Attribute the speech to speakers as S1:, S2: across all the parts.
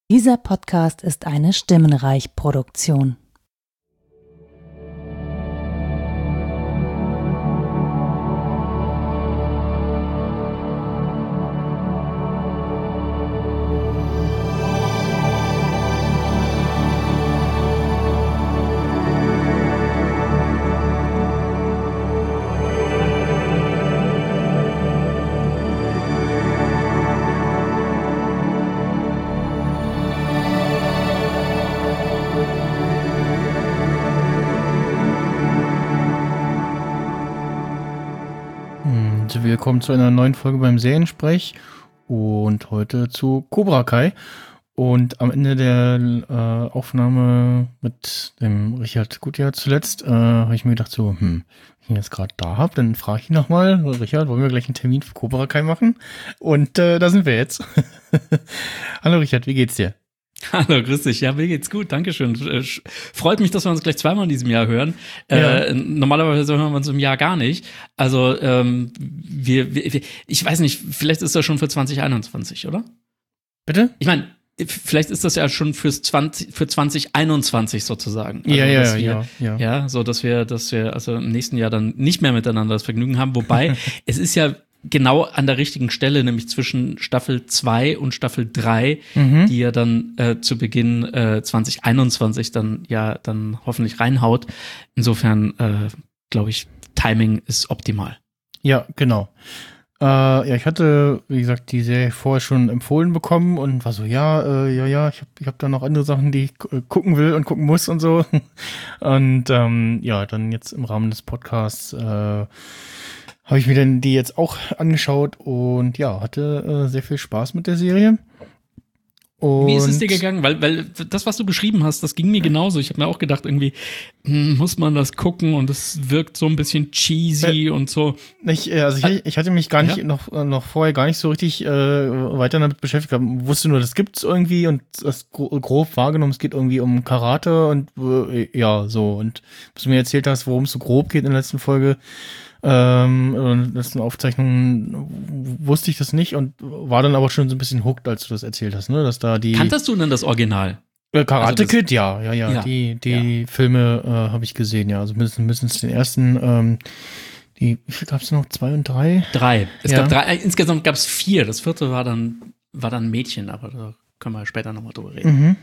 S1: Dieser Podcast ist eine Stimmenreich-Produktion.
S2: Willkommen zu einer neuen Folge beim Seriensprech und heute zu Cobra Kai. Und am Ende der Aufnahme mit dem Richard Gutjahr zuletzt habe ich mir gedacht so, wenn ich ihn jetzt gerade da habe, dann frage ich ihn nochmal, Richard, wollen wir gleich einen Termin für Cobra Kai machen? Und da sind wir jetzt. Hallo Richard, wie geht's dir?
S3: Hallo, grüß dich. Ja, mir geht's gut, dankeschön. Freut mich, dass wir uns gleich zweimal in diesem Jahr hören.
S2: Ja.
S3: Normalerweise hören wir uns im Jahr gar nicht. Also, ich weiß nicht, vielleicht ist das schon für 2021, oder?
S2: Bitte?
S3: Ich meine, vielleicht ist das ja schon für 2021 sozusagen. Also,
S2: Ja.
S3: Ja, so, dass wir also im nächsten Jahr dann nicht mehr miteinander das Vergnügen haben. Wobei, es ist ja genau an der richtigen Stelle, nämlich zwischen Staffel 2 und Staffel 3, die ja dann zu Beginn 2021 dann hoffentlich reinhaut. Insofern, glaube ich, Timing ist optimal.
S2: Ja, genau. Ich hatte, wie gesagt, die Serie vorher schon empfohlen bekommen und war so, ich hab da noch andere Sachen, die ich gucken will und gucken muss und so. Und dann jetzt im Rahmen des Podcasts habe ich mir dann die jetzt auch angeschaut und ja, hatte sehr viel Spaß mit der Serie. Und
S3: wie ist es dir gegangen? Weil das, was du beschrieben hast, das ging mir genauso. Ich habe mir auch gedacht, irgendwie muss man das gucken und es wirkt so ein bisschen cheesy und so.
S2: Ich hatte mich gar nicht noch vorher gar nicht so richtig weiter damit beschäftigt. Wusste nur, das gibt's irgendwie und das grob wahrgenommen. Es geht irgendwie um Karate und so. Und was du mir erzählt hast, worum es so grob geht in der letzten Folge, letzten Aufzeichnungen wusste ich das nicht und war dann aber schon so ein bisschen hooked, als du das erzählt hast, ne? Dass da die.
S3: Kanntest du denn das Original?
S2: Karate Kid, ja. Die Filme habe ich gesehen, ja. Also mindestens den ersten, wie viel gab's noch? 2 und 3?
S3: 3. Es gab 3, insgesamt gab's 4. Das 4. war dann Mädchen, aber da können wir später nochmal drüber reden.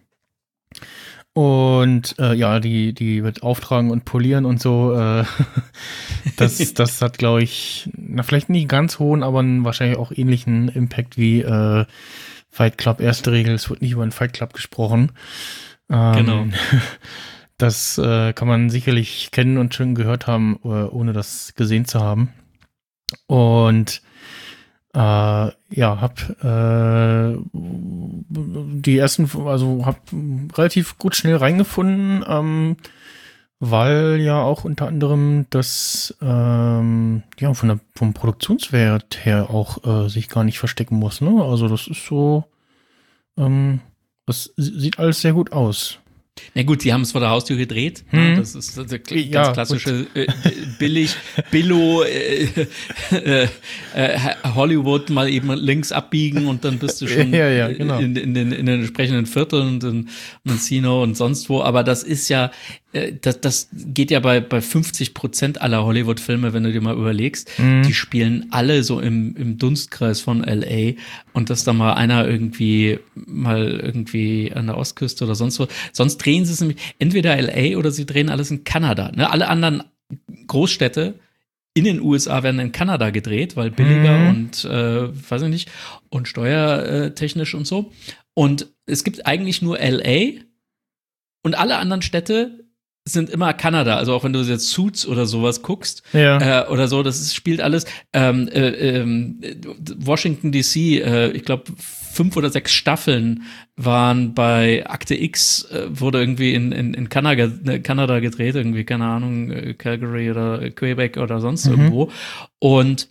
S3: Und die wird auftragen und polieren und so. Das hat, glaube ich, vielleicht nicht ganz hohen, aber wahrscheinlich auch ähnlichen Impact wie Fight Club. Erste Regel, es wird nicht über den Fight Club gesprochen. Genau.
S2: Das kann man sicherlich kennen und schon gehört haben, ohne das gesehen zu haben. Und hab die ersten, also hab relativ gut schnell reingefunden, weil ja auch unter anderem das vom Produktionswert her auch sich gar nicht verstecken muss, ne? Also das ist so, das sieht alles sehr gut aus.
S3: Na gut, die haben es vor der Haustür gedreht. Das ist der ganz klassische Billo Hollywood, mal eben links abbiegen und dann bist du schon
S2: genau.
S3: in den entsprechenden Vierteln und in Encino und sonst wo. Aber das ist ja, das geht ja bei 50% aller Hollywood-Filme, wenn du dir mal überlegst, die spielen alle so im Dunstkreis von LA und dass da mal einer irgendwie an der Ostküste oder sonst wo, sonst drehen sie es nämlich entweder LA oder sie drehen alles in Kanada. Ne? Alle anderen Großstädte in den USA werden in Kanada gedreht, weil billiger und weiß ich nicht, und steuertechnisch und so. Und es gibt eigentlich nur LA und alle anderen Städte sind immer Kanada, also auch wenn du jetzt Suits oder sowas guckst oder so, spielt alles Washington DC, ich glaube 5 oder 6 Staffeln waren bei Akte X, wurde irgendwie in Kanada gedreht, irgendwie, keine Ahnung, Calgary oder Quebec oder sonst irgendwo. Und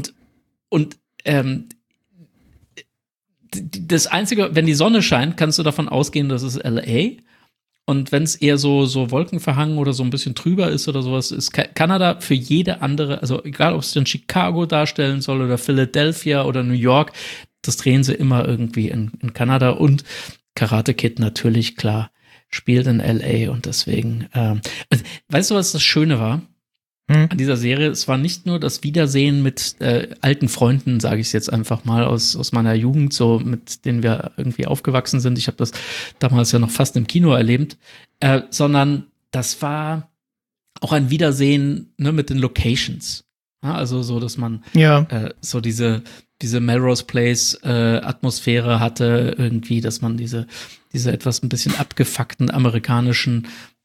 S3: das Einzige, wenn die Sonne scheint, kannst du davon ausgehen, dass es LA. Und wenn es eher so wolkenverhangen oder so ein bisschen trüber ist oder sowas, ist Kanada für jede andere, also egal, ob es dann Chicago darstellen soll oder Philadelphia oder New York, das drehen sie immer irgendwie in Kanada und Karate Kid natürlich, klar, spielt in L.A. und deswegen, weißt du, was das Schöne war an dieser Serie? Es war nicht nur das Wiedersehen mit alten Freunden, sage ich es jetzt einfach mal, aus meiner Jugend, so mit denen wir irgendwie aufgewachsen sind. Ich habe das damals ja noch fast im Kino erlebt, sondern das war auch ein Wiedersehen, ne, mit den Locations. Ja, also so, dass man so diese Melrose Place Atmosphäre hatte, irgendwie, dass man diese etwas ein bisschen abgefuckten amerikanischen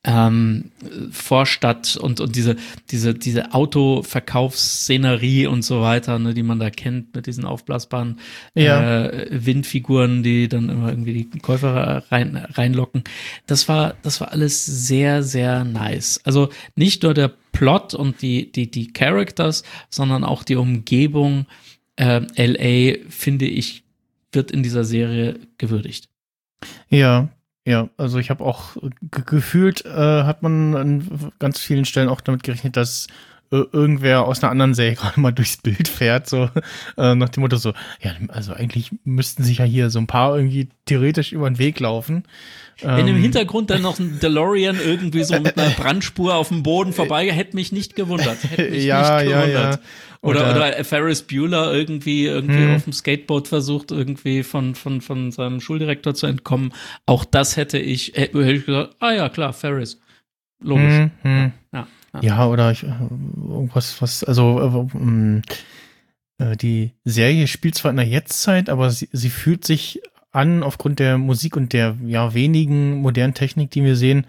S3: Vorstadt und diese Autoverkaufsszenerie und so weiter, ne, die man da kennt mit diesen aufblasbaren Windfiguren, die dann immer irgendwie die Käufer reinlocken. Das war alles sehr, sehr nice. Also nicht nur der Plot und die Characters, sondern auch die Umgebung LA, finde ich, wird in dieser Serie gewürdigt.
S2: Ja, also ich habe auch gefühlt, hat man an ganz vielen Stellen auch damit gerechnet, dass irgendwer aus einer anderen Serie gerade mal durchs Bild fährt, so nach dem Motto so, ja, also eigentlich müssten sich ja hier so ein paar irgendwie theoretisch über den Weg laufen.
S3: Wenn im Hintergrund dann noch ein DeLorean irgendwie so mit einer Brandspur auf dem Boden vorbei, hätte mich nicht gewundert.
S2: Ja.
S3: Oder Ferris Bueller irgendwie auf dem Skateboard versucht, irgendwie von seinem Schuldirektor zu entkommen. Auch das hätte ich gesagt, ja, klar, Ferris. Logisch.
S2: Ja, oder irgendwas, also die Serie spielt zwar in der Jetztzeit, aber sie fühlt sich an, aufgrund der Musik und der wenigen modernen Technik, die wir sehen,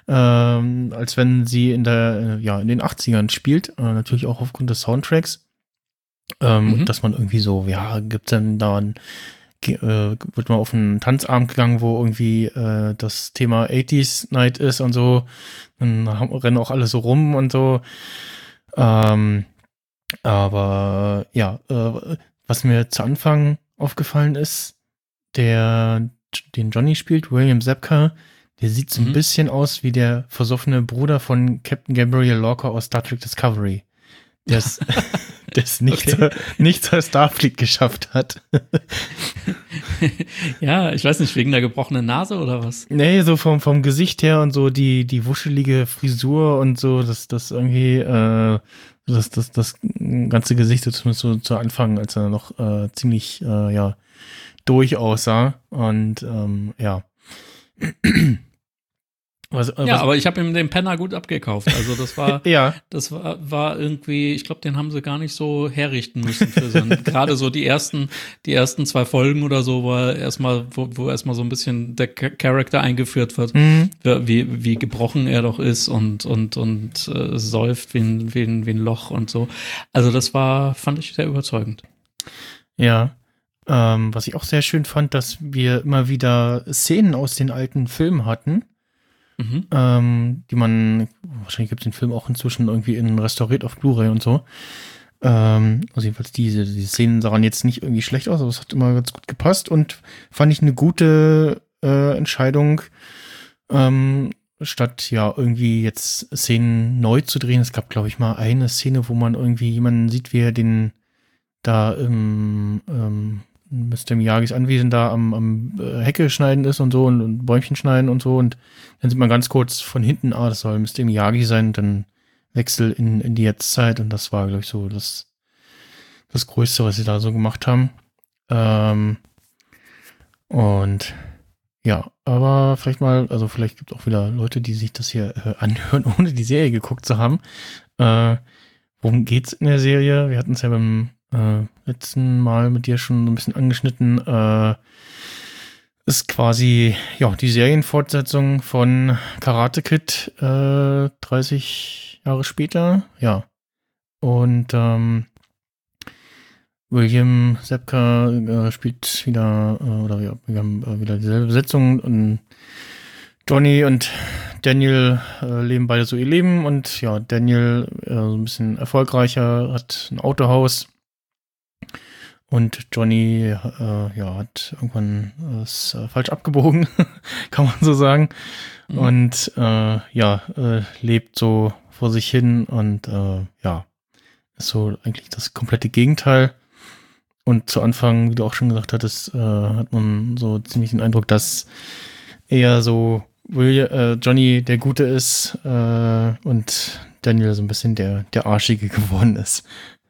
S2: als wenn sie in den 80ern spielt, natürlich auch aufgrund des Soundtracks, dass man irgendwie so, gibt's dann da wird mal auf einen Tanzabend gegangen, wo irgendwie das Thema 80s Night ist und so, dann rennen auch alle so rum und so, aber was mir zu Anfang aufgefallen ist, den Johnny spielt, William Zabka, der sieht so ein bisschen aus wie der versoffene Bruder von Captain Gabriel Lorca aus Star Trek Discovery. Der es nicht zur Starfleet geschafft hat.
S3: Ja, ich weiß nicht, wegen der gebrochenen Nase oder was?
S2: Nee, so vom Gesicht her und so die wuschelige Frisur und so, das irgendwie das ganze Gesicht, zumindest so zu Anfang, als er noch ziemlich durch aussah und
S3: aber ich habe ihm den Penner gut abgekauft. Also das war, das war irgendwie, ich glaube, den haben sie gar nicht so herrichten müssen für gerade so die ersten 2 Folgen oder so, wo erstmal so ein bisschen der Charakter eingeführt wird, wie gebrochen er doch ist und säuft wie ein Loch und so. Also das fand ich sehr überzeugend.
S2: Ja. Was ich auch sehr schön fand, dass wir immer wieder Szenen aus den alten Filmen hatten, die man, wahrscheinlich gibt es den Film auch inzwischen irgendwie restauriert auf Blu-ray und so. Also jedenfalls diese Szenen sahen jetzt nicht irgendwie schlecht aus, aber es hat immer ganz gut gepasst und fand ich eine gute Entscheidung, statt irgendwie jetzt Szenen neu zu drehen. Es gab, glaube ich, mal eine Szene, wo man irgendwie jemanden sieht, wie er den da Mr. Miyagis Anwesen da am Hecke schneiden ist und so und Bäumchen schneiden und so und dann sieht man ganz kurz von hinten, das soll Mr. Miyagi sein und dann Wechsel in die Jetztzeit und das war, glaube ich, so das Größte, was sie da so gemacht haben. Und ja, aber vielleicht gibt es auch wieder Leute, die sich das hier anhören, ohne die Serie geguckt zu haben. Worum geht's in der Serie? Wir hatten es ja beim letzten Mal mit dir schon ein bisschen angeschnitten. Ist quasi die Serienfortsetzung von Karate Kid 30 Jahre später. Ja. Und William Zabka spielt wieder, wir haben wieder dieselbe Besetzung und Johnny und Daniel leben beide so ihr Leben und Daniel so ein bisschen erfolgreicher, hat ein Autohaus. Und Johnny hat irgendwann ist falsch abgebogen, kann man so sagen. Und lebt so vor sich hin und ist so eigentlich das komplette Gegenteil. Und zu Anfang, wie du auch schon gesagt hattest, hat man so ziemlich den Eindruck, dass eher so Johnny der Gute ist und Daniel so ein bisschen der Arschige geworden ist.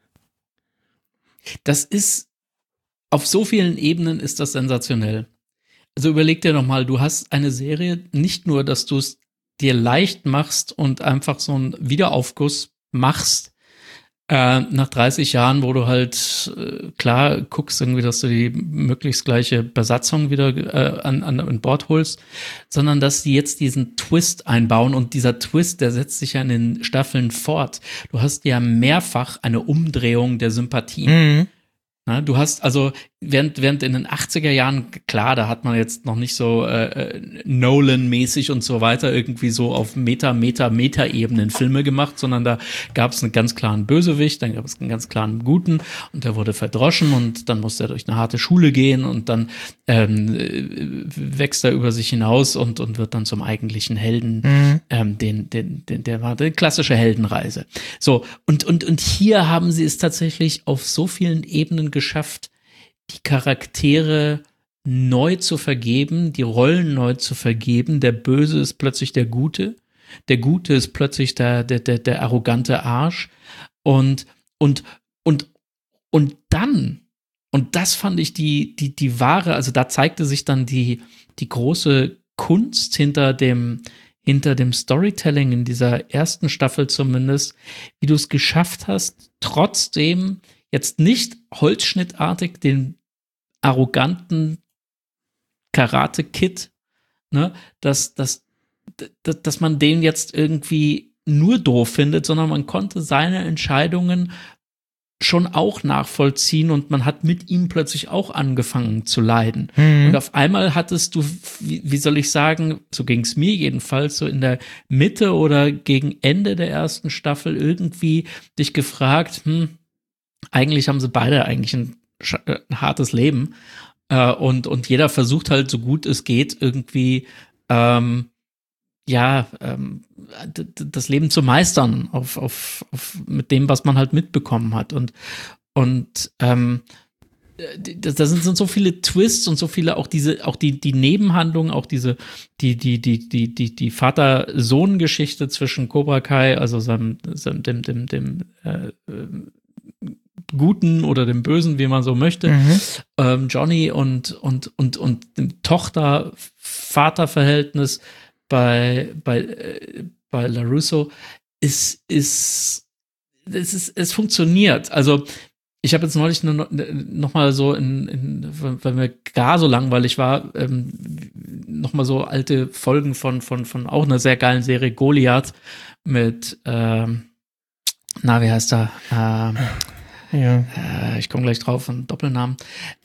S3: Das ist, auf so vielen Ebenen ist das sensationell. Also überleg dir noch mal, du hast eine Serie, nicht nur, dass du es dir leicht machst und einfach so einen Wiederaufguss machst, nach 30 Jahren, wo du halt klar guckst irgendwie, dass du die möglichst gleiche Besatzung wieder an Bord holst, sondern dass die jetzt diesen Twist einbauen und dieser Twist, der setzt sich ja in den Staffeln fort. Du hast ja mehrfach eine Umdrehung der Sympathien.
S2: Mhm.
S3: Na, du hast also, während in den 80er Jahren, klar, da hat man jetzt noch nicht so Nolan-mäßig und so weiter irgendwie so auf Meta-Ebenen Filme gemacht, sondern da gab es einen ganz klaren Bösewicht, dann gab es einen ganz klaren Guten und der wurde verdroschen und dann musste er durch eine harte Schule gehen und dann wächst er über sich hinaus und wird dann zum eigentlichen Helden, der war die klassische Heldenreise. So, und hier haben sie es tatsächlich auf so vielen Ebenen geschafft, die Charaktere neu zu vergeben, die Rollen neu zu vergeben. Der Böse ist plötzlich der Gute ist plötzlich der arrogante Arsch und dann, und das fand ich die wahre, also da zeigte sich dann die große Kunst hinter dem Storytelling in dieser ersten Staffel zumindest, wie du es geschafft hast, trotzdem jetzt nicht holzschnittartig den arroganten Karate-Kid, ne, dass man den jetzt irgendwie nur doof findet, sondern man konnte seine Entscheidungen schon auch nachvollziehen und man hat mit ihm plötzlich auch angefangen zu leiden. Und auf einmal hattest du, wie soll ich sagen, so ging es mir jedenfalls, so in der Mitte oder gegen Ende der ersten Staffel irgendwie dich gefragt, eigentlich haben sie beide eigentlich ein hartes Leben und jeder versucht halt so gut es geht irgendwie das Leben zu meistern auf mit dem, was man halt mitbekommen hat und da sind so viele Twists und so viele auch die Nebenhandlungen, auch die Vater-Sohn-Geschichte zwischen Cobra Kai, also dem Guten oder dem Bösen, wie man so möchte, Johnny und dem Tochter-Vater-Verhältnis bei LaRusso es funktioniert. Also ich habe jetzt neulich noch mal so weil mir gar so langweilig war, noch mal so alte Folgen von auch einer sehr geilen Serie Goliath mit wie heißt er? Ich komme gleich drauf, einen Doppelnamen.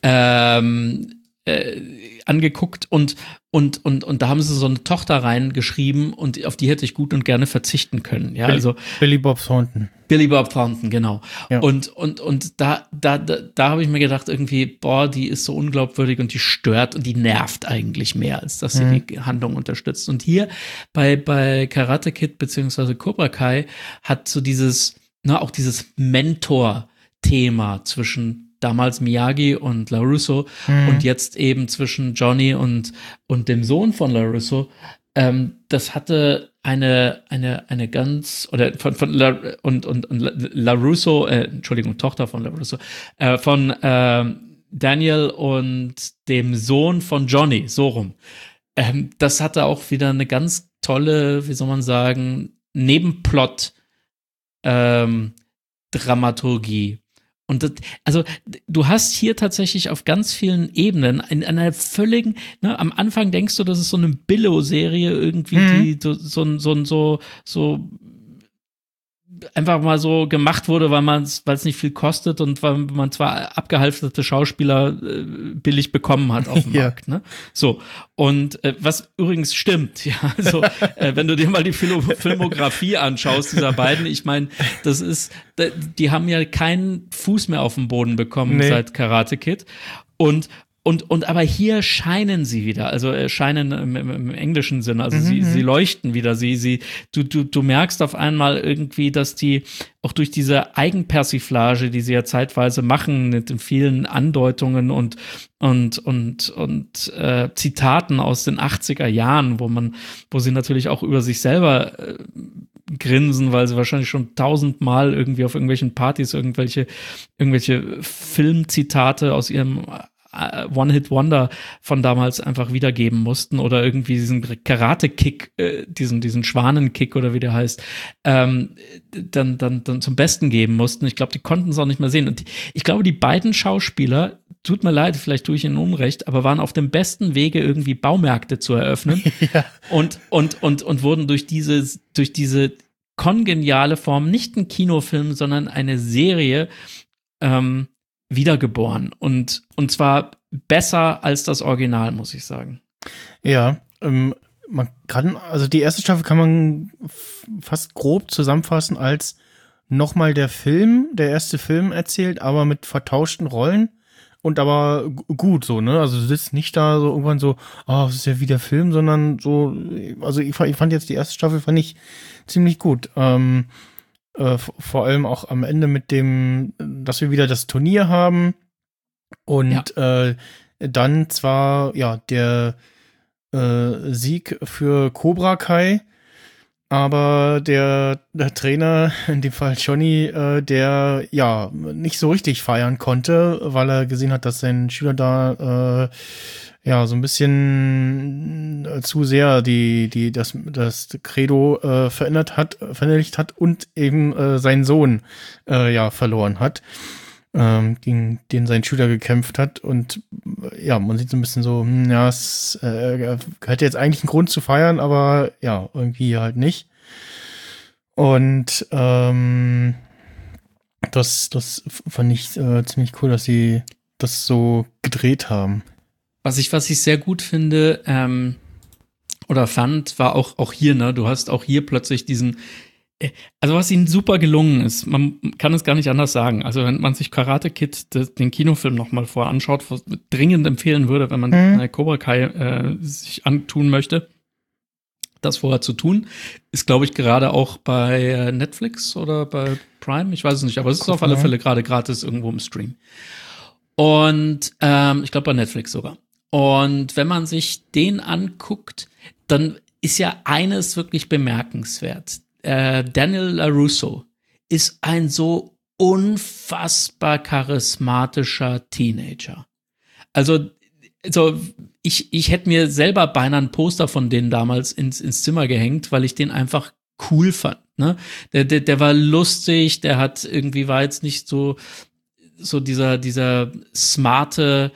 S3: Angeguckt und da haben sie so eine Tochter reingeschrieben und auf die hätte ich gut und gerne verzichten können. Ja,
S2: Billy Bob Thornton.
S3: Billy Bob Thornton, genau.
S2: Ja.
S3: Und da habe ich mir gedacht, irgendwie, boah, die ist so unglaubwürdig und die stört und die nervt eigentlich mehr, als dass sie die Handlung unterstützt. Und hier bei Karate Kid beziehungsweise Cobra Kai hat so dieses, auch dieses Mentor-Thema zwischen damals Miyagi und LaRusso und jetzt eben zwischen Johnny und dem Sohn von LaRusso, das hatte eine ganz, oder von LaRusso, Entschuldigung, Tochter von LaRusso, von Daniel und dem Sohn von Johnny, so rum. Das hatte auch wieder eine ganz tolle, wie soll man sagen, Nebenplot Dramaturgie. Und also du hast hier tatsächlich auf ganz vielen Ebenen in einer völligen, am Anfang denkst du, das ist so eine Billo-Serie irgendwie, die so einfach mal so gemacht wurde, weil es nicht viel kostet und weil man zwar abgehalfterte Schauspieler billig bekommen hat auf dem Markt, ne? So. Und was übrigens stimmt, ja, also wenn du dir mal die Filmografie anschaust, dieser beiden, ich meine, die haben ja keinen Fuß mehr auf den Boden bekommen seit Karate Kid. Und Und aber hier scheinen sie wieder, also scheinen im englischen Sinne, also sie leuchten wieder, du merkst auf einmal irgendwie, dass die auch durch diese Eigenpersiflage, die sie ja zeitweise machen, mit den vielen Andeutungen und Zitaten aus den 80er Jahren, wo sie natürlich auch über sich selber grinsen, weil sie wahrscheinlich schon 1000-mal irgendwie auf irgendwelchen Partys irgendwelche Filmzitate aus ihrem One-Hit-Wonder von damals einfach wiedergeben mussten oder irgendwie diesen Karate-Kick, diesen Schwanenkick oder wie der heißt, dann zum Besten geben mussten. Ich glaube, die konnten es auch nicht mehr sehen. Und ich glaube, die beiden Schauspieler, tut mir leid, vielleicht tue ich ihnen Unrecht, aber waren auf dem besten Wege, irgendwie Baumärkte zu eröffnen. Ja. Und wurden durch diese kongeniale Form, nicht ein Kinofilm, sondern eine Serie, wiedergeboren und zwar besser als das Original, muss ich sagen.
S2: Ja, also die erste Staffel kann man fast grob zusammenfassen als nochmal der erste Film erzählt, aber mit vertauschten Rollen und aber gut so, ne? Also du sitzt nicht da so irgendwann so, das ist ja wie der Film, sondern so, also ich fand jetzt die erste Staffel ziemlich gut. Vor allem auch am Ende mit dem, dass wir wieder das Turnier haben und dann zwar der Sieg für Cobra Kai, aber der Trainer, in dem Fall Johnny, der nicht so richtig feiern konnte, weil er gesehen hat, dass sein Schüler da so ein bisschen zu sehr das Credo verinnerlicht hat und eben seinen Sohn verloren hat, gegen den sein Schüler gekämpft hat. Und man sieht so ein bisschen so, es hätte jetzt eigentlich einen Grund zu feiern, aber irgendwie halt nicht. Und das fand ich ziemlich cool, dass sie das so gedreht haben.
S3: Was ich sehr gut finde, oder fand, war auch hier, ne, du hast auch hier plötzlich diesen, also was ihnen super gelungen ist, man kann es gar nicht anders sagen. Also wenn man sich Karate Kid, den Kinofilm nochmal vorher anschaut, was ich dringend empfehlen würde, wenn man Cobra Kai sich antun möchte, das vorher zu tun, ist, glaube ich, gerade auch bei Netflix oder bei Prime, ich weiß es nicht, aber es ist auf alle Fälle gerade gratis irgendwo im Stream. Und ich glaube bei Netflix sogar. Und wenn man sich den anguckt, dann ist ja eines wirklich bemerkenswert. Daniel LaRusso ist ein so unfassbar charismatischer Teenager. Also ich hätte mir selber beinahe ein Poster von denen damals ins Zimmer gehängt, weil ich den einfach cool fand. Ne? Der war lustig, der hat irgendwie, war jetzt nicht so dieser smarte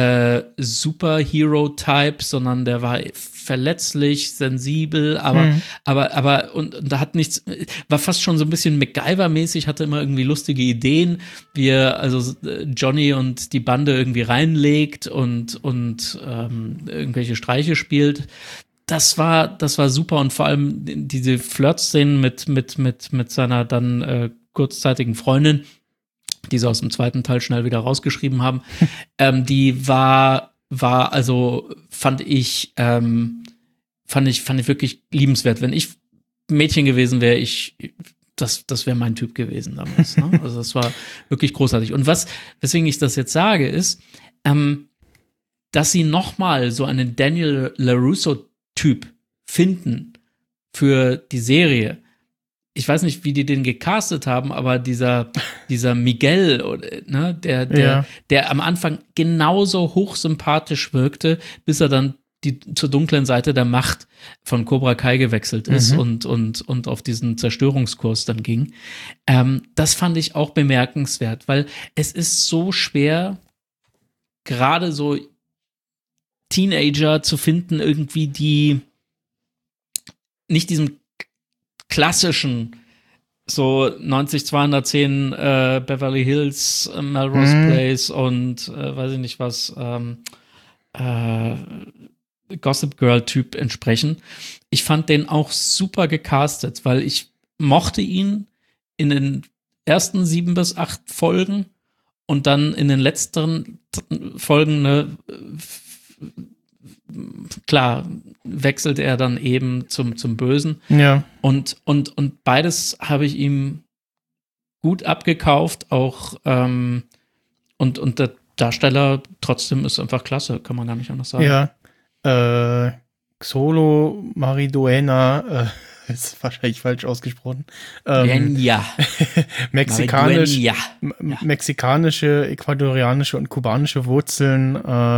S3: Superhero-Type, sondern der war verletzlich, sensibel, aber und da hat nichts, war fast schon so ein bisschen MacGyver-mäßig, hatte immer irgendwie lustige Ideen, wie er also Johnny und die Bande irgendwie reinlegt und irgendwelche Streiche spielt. Das war super und vor allem diese Flirt-Szenen mit seiner dann kurzzeitigen Freundin, die sie aus dem zweiten Teil schnell wieder rausgeschrieben haben, die war also, fand ich wirklich liebenswert. Wenn ich Mädchen gewesen wäre, das wäre mein Typ gewesen damals. Ne? Also das war wirklich großartig. Und weswegen ich das jetzt sage, ist, dass sie nochmal so einen Daniel LaRusso-Typ finden für die Serie. Ich weiß nicht, wie die den gecastet haben, aber dieser Miguel, ne, der am Anfang genauso hochsympathisch wirkte, bis er dann zur dunklen Seite der Macht von Cobra Kai gewechselt ist und auf diesen Zerstörungskurs dann ging. Das fand ich auch bemerkenswert, weil es ist so schwer, gerade so Teenager zu finden, irgendwie, die nicht diesem klassischen so 90-210 Beverly Hills, Melrose Place und weiß ich nicht was, Gossip Girl-Typ entsprechen. Ich fand den auch super gecastet, weil ich mochte ihn in den ersten 7 bis 8 Folgen und dann in den letzten Folgen, ne, klar, wechselt er dann eben zum Bösen.
S2: Ja.
S3: Und beides habe ich ihm gut abgekauft, auch und der Darsteller trotzdem ist einfach klasse, kann man gar nicht anders sagen.
S2: Ja. Xolo Mariduena, ist wahrscheinlich falsch ausgesprochen.
S3: Ja.
S2: Mexikanische, ecuadorianische und kubanische Wurzeln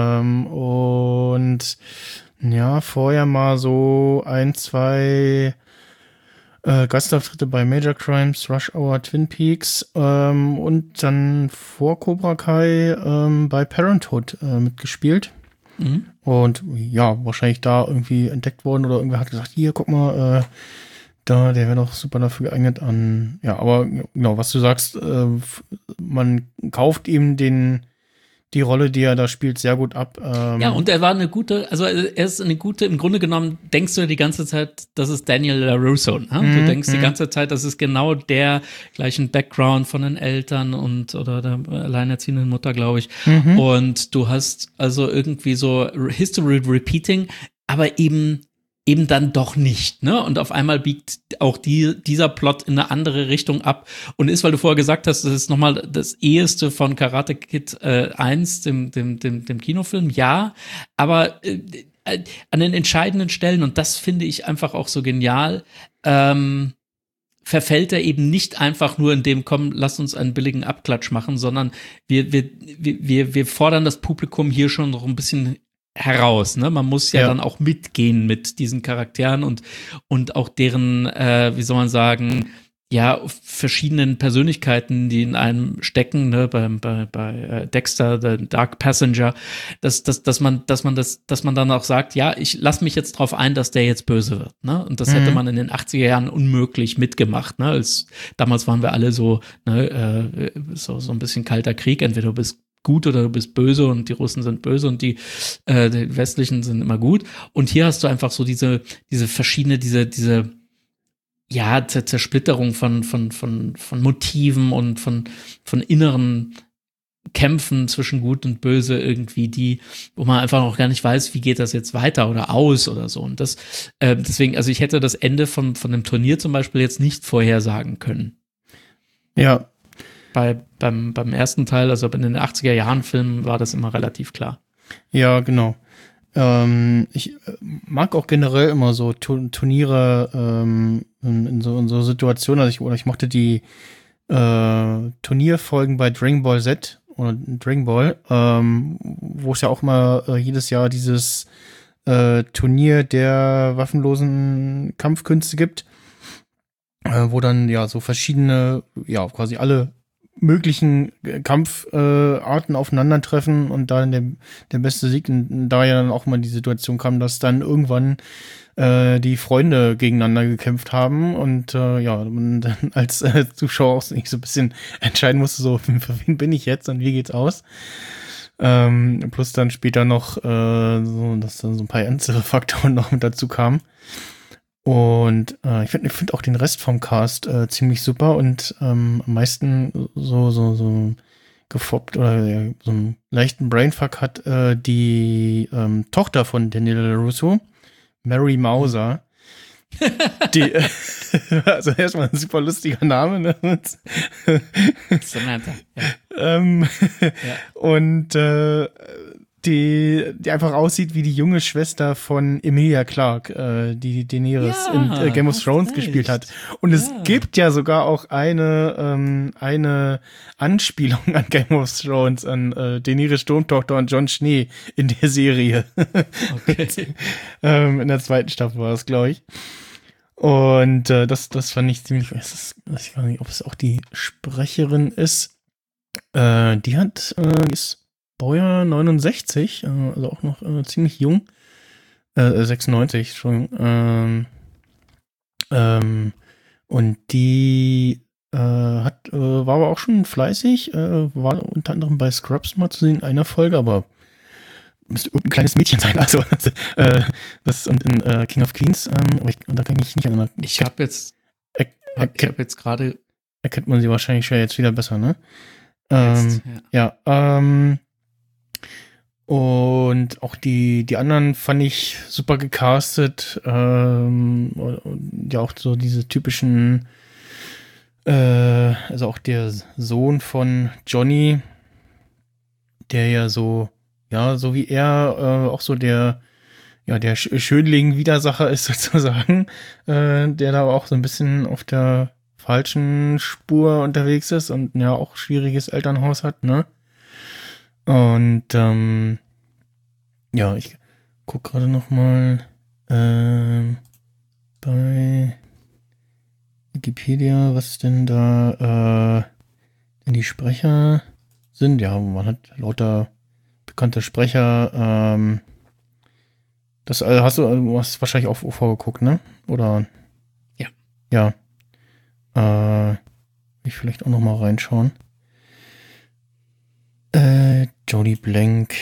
S2: und ja, vorher mal so 1, 2 Gastauftritte bei Major Crimes, Rush Hour, Twin Peaks und dann vor Cobra Kai bei Parenthood mitgespielt.
S3: Mhm.
S2: Und ja, wahrscheinlich da irgendwie entdeckt worden oder irgendwer hat gesagt, hier, guck mal, der wäre doch super dafür geeignet an. Ja, aber genau, was du sagst, man kauft ihm die Rolle, die er da spielt, sehr gut ab.
S3: Ja, und er war eine gute, also er ist eine gute, im Grunde genommen denkst du die ganze Zeit, das ist Daniel LaRusso. Ne? Du denkst die ganze Zeit, das ist genau der gleichen Background von den Eltern oder der alleinerziehenden Mutter, glaube ich. Und du hast also irgendwie so History Repeating, aber eben dann doch nicht, ne? Und auf einmal biegt auch dieser Plot in eine andere Richtung ab und ist, weil du vorher gesagt hast, das ist nochmal das Eheste von Karate Kid 1, dem Kinofilm, ja, aber an den entscheidenden Stellen, und das finde ich einfach auch so genial, verfällt er eben nicht einfach nur in dem, komm, lass uns einen billigen Abklatsch machen, sondern wir fordern das Publikum hier schon noch ein bisschen heraus, ne? Man muss ja dann auch mitgehen mit diesen Charakteren und auch deren, wie soll man sagen, ja, verschiedenen Persönlichkeiten, die in einem stecken, ne, bei Dexter, The Dark Passenger, dass man dann auch sagt, ja, ich lass mich jetzt drauf ein, dass der jetzt böse wird, ne? Und das hätte man in den 80er Jahren unmöglich mitgemacht, ne? Damals waren wir alle so, ne, so ein bisschen kalter Krieg, entweder du bist gut oder du bist böse und die Russen sind böse und die Westlichen sind immer gut. Und hier hast du einfach so diese verschiedene, diese ja, Zersplitterung von Motiven und von inneren Kämpfen zwischen Gut und Böse irgendwie, wo man einfach noch gar nicht weiß, wie geht das jetzt weiter oder aus oder so. Und das, deswegen, also ich hätte das Ende von dem Turnier zum Beispiel jetzt nicht vorhersagen können.
S2: Ja.
S3: Beim ersten Teil, also in den 80er-Jahren-Filmen, war das immer relativ klar.
S2: Ja, genau. Ich mag auch generell immer so Turniere in so Situationen. Also ich mochte die Turnierfolgen bei Dragon Ball Z oder Dragon Ball, wo es ja auch mal jedes Jahr dieses Turnier der waffenlosen Kampfkünste gibt, wo dann ja so verschiedene, ja quasi alle möglichen Kampfarten aufeinandertreffen und da der beste Sieg, und da ja dann auch mal die Situation kam, dass dann irgendwann die Freunde gegeneinander gekämpft haben und ja, man dann als Zuschauer auch nicht so ein bisschen entscheiden musste, so für wen bin ich jetzt und wie geht's aus. Plus dann später noch so, dass dann so ein paar andere Faktoren noch mit dazu kamen. Und ich finde auch den Rest vom Cast ziemlich super und am meisten so gefoppt oder ja, so einen leichten Brainfuck hat die Tochter von Daniel LaRusso, Mary Mauser. Die, also erstmal ein super lustiger Name, ne?
S3: Samantha,
S2: ja. Und die einfach aussieht wie die junge Schwester von Emilia Clarke, die Daenerys in Game of Thrones gespielt hat. Und es gibt ja sogar auch eine Anspielung an Game of Thrones, an Daenerys Sturmtochter und Jon Schnee in der Serie.
S3: Okay.
S2: In der 2. Staffel war das, glaube ich. Und das fand ich ziemlich, ich weiß nicht, ob es auch die Sprecherin ist. Die ist Baujahr 69, also auch noch ziemlich jung. 96, schon. Und die war aber auch schon fleißig, war unter anderem bei Scrubs mal zu sehen in einer Folge, aber müsste irgendein kleines Mädchen sein. Also das und in King of Queens, aber da kann ich nicht erinnern.
S3: Ich habe jetzt gerade
S2: erkennt man sie wahrscheinlich schwer jetzt wieder besser, ne?
S3: Jetzt,
S2: und auch die anderen fand ich super gecastet. Ja, auch so diese typischen, also auch der Sohn von Johnny, der ja so wie er auch so der Schönling-Widersacher ist sozusagen, der da auch so ein bisschen auf der falschen Spur unterwegs ist und ja auch schwieriges Elternhaus hat, ne? Und ich guck gerade noch mal bei Wikipedia, was denn da denn die Sprecher sind. Ja, man hat lauter bekannte Sprecher. Das du hast wahrscheinlich auch vorgeguckt, ne? Oder?
S3: Ja.
S2: Ja. Ich vielleicht auch noch mal reinschauen. Jodie Blank.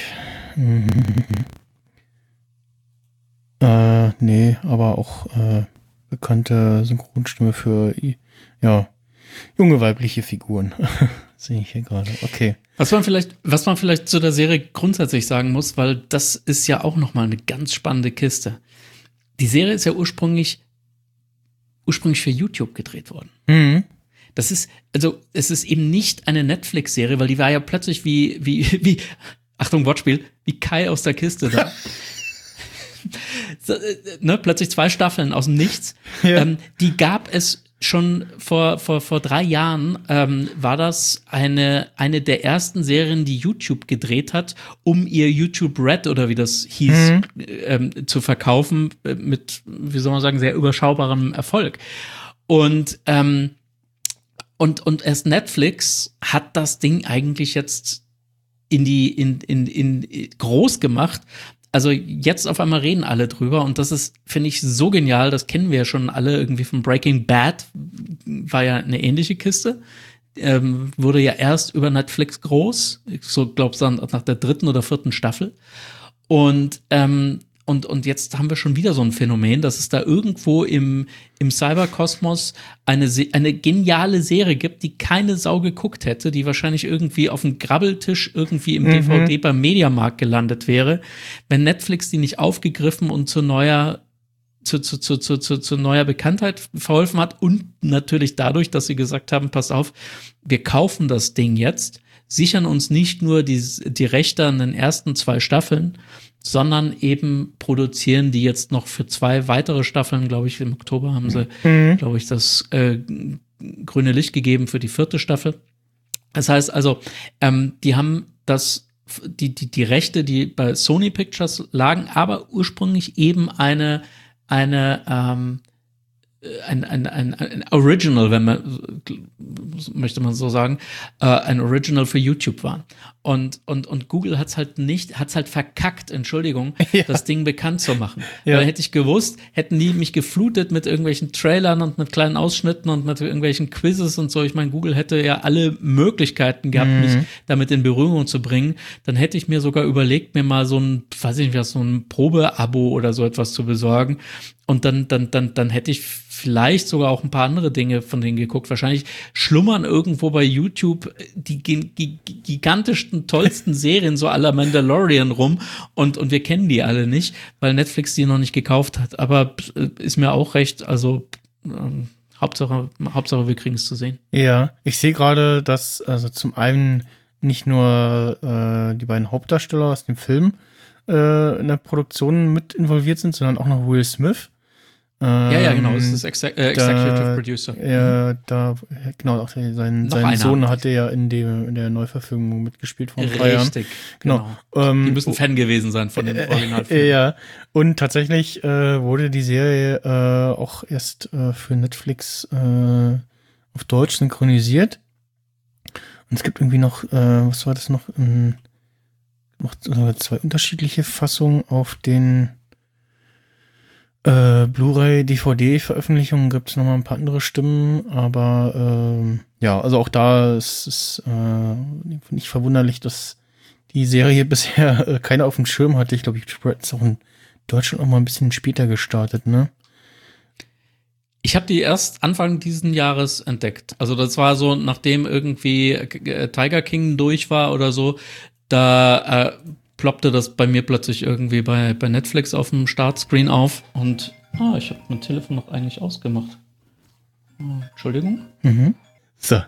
S2: Nee, aber auch bekannte Synchronstimme für junge weibliche Figuren. Sehe ich hier gerade. Okay.
S3: Was man vielleicht zu der Serie grundsätzlich sagen muss, weil das ist ja auch noch mal eine ganz spannende Kiste. Die Serie ist ja ursprünglich für YouTube gedreht worden.
S2: Mhm.
S3: Es ist eben nicht eine Netflix-Serie, weil die war ja plötzlich wie Achtung, Wortspiel, wie Kai aus der Kiste da. Plötzlich 2 Staffeln aus dem Nichts.
S2: Ja.
S3: Die gab es schon vor 3 Jahren, war das eine der ersten Serien, die YouTube gedreht hat, um ihr YouTube Red oder wie das hieß, zu verkaufen, mit, wie soll man sagen, sehr überschaubarem Erfolg. Und erst Netflix hat das Ding eigentlich jetzt in groß gemacht. Also jetzt auf einmal reden alle drüber und das ist, finde ich, so genial. Das kennen wir ja schon alle irgendwie von Breaking Bad. War ja eine ähnliche Kiste. Wurde ja erst über Netflix groß. So glaubst du nach der 3. oder 4. Staffel. Und jetzt haben wir schon wieder so ein Phänomen, dass es da irgendwo im Cyberkosmos eine geniale Serie gibt, die keine Sau geguckt hätte, die wahrscheinlich irgendwie auf dem Grabbeltisch irgendwie im DVD beim Mediamarkt gelandet wäre, wenn Netflix die nicht aufgegriffen und zu neuer Bekanntheit verholfen hat und natürlich dadurch, dass sie gesagt haben, pass auf, wir kaufen das Ding jetzt, sichern uns nicht nur die Rechte an den ersten 2 Staffeln, sondern eben produzieren die jetzt noch für 2 weitere Staffeln, glaube ich, im Oktober haben sie, glaube ich, das grüne Licht gegeben für die 4. Staffel. Das heißt also, die haben die Rechte, die bei Sony Pictures lagen, aber ursprünglich eben ein Original, möchte man so sagen, ein Original für YouTube waren. Und Google hat's halt verkackt, Entschuldigung, das Ding bekannt zu machen.
S2: Ja.
S3: Weil hätte ich gewusst, hätten die mich geflutet mit irgendwelchen Trailern und mit kleinen Ausschnitten und mit irgendwelchen Quizzes und so. Ich meine, Google hätte ja alle Möglichkeiten gehabt, mich damit in Berührung zu bringen. Dann hätte ich mir sogar überlegt, mir mal so ein Probe-Abo oder so etwas zu besorgen. Und dann hätte ich vielleicht sogar auch ein paar andere Dinge von denen geguckt. Wahrscheinlich schlummern irgendwo bei YouTube die gigantischsten, tollsten Serien, so à la Mandalorian rum. Und wir kennen die alle nicht, weil Netflix die noch nicht gekauft hat. Aber ist mir auch recht, also Hauptsache wir kriegen es zu sehen.
S2: Ja, ich sehe gerade, dass also zum einen nicht nur die beiden Hauptdarsteller aus dem Film in der Produktion mit involviert sind, sondern auch noch Will Smith.
S3: Ja, genau, das ist Executive Producer.
S2: Genau, auch sein Sohn hatte ja in der Neuverfilmung mitgespielt vor ein paar Jahren.
S3: Richtig, genau. Die müssen Fan gewesen sein von dem Originalfilm.
S2: Ja, und tatsächlich wurde die Serie auch erst für Netflix auf Deutsch synchronisiert. Und es gibt irgendwie noch, was war das noch? Noch 2 unterschiedliche Fassungen auf den Blu-ray, DVD-Veröffentlichungen gibt es nochmal ein paar andere Stimmen, aber also auch da ist es nicht verwunderlich, dass die Serie bisher keiner auf dem Schirm hatte. Ich glaube, die ist auch in Deutschland auch mal ein bisschen später gestartet, ne?
S3: Ich habe die erst Anfang diesen Jahres entdeckt. Also das war so, nachdem irgendwie Tiger King durch war oder so, da ploppte das bei mir plötzlich irgendwie bei Netflix auf dem Startscreen auf und ich habe mein Telefon noch eigentlich ausgemacht. Entschuldigung.
S2: So.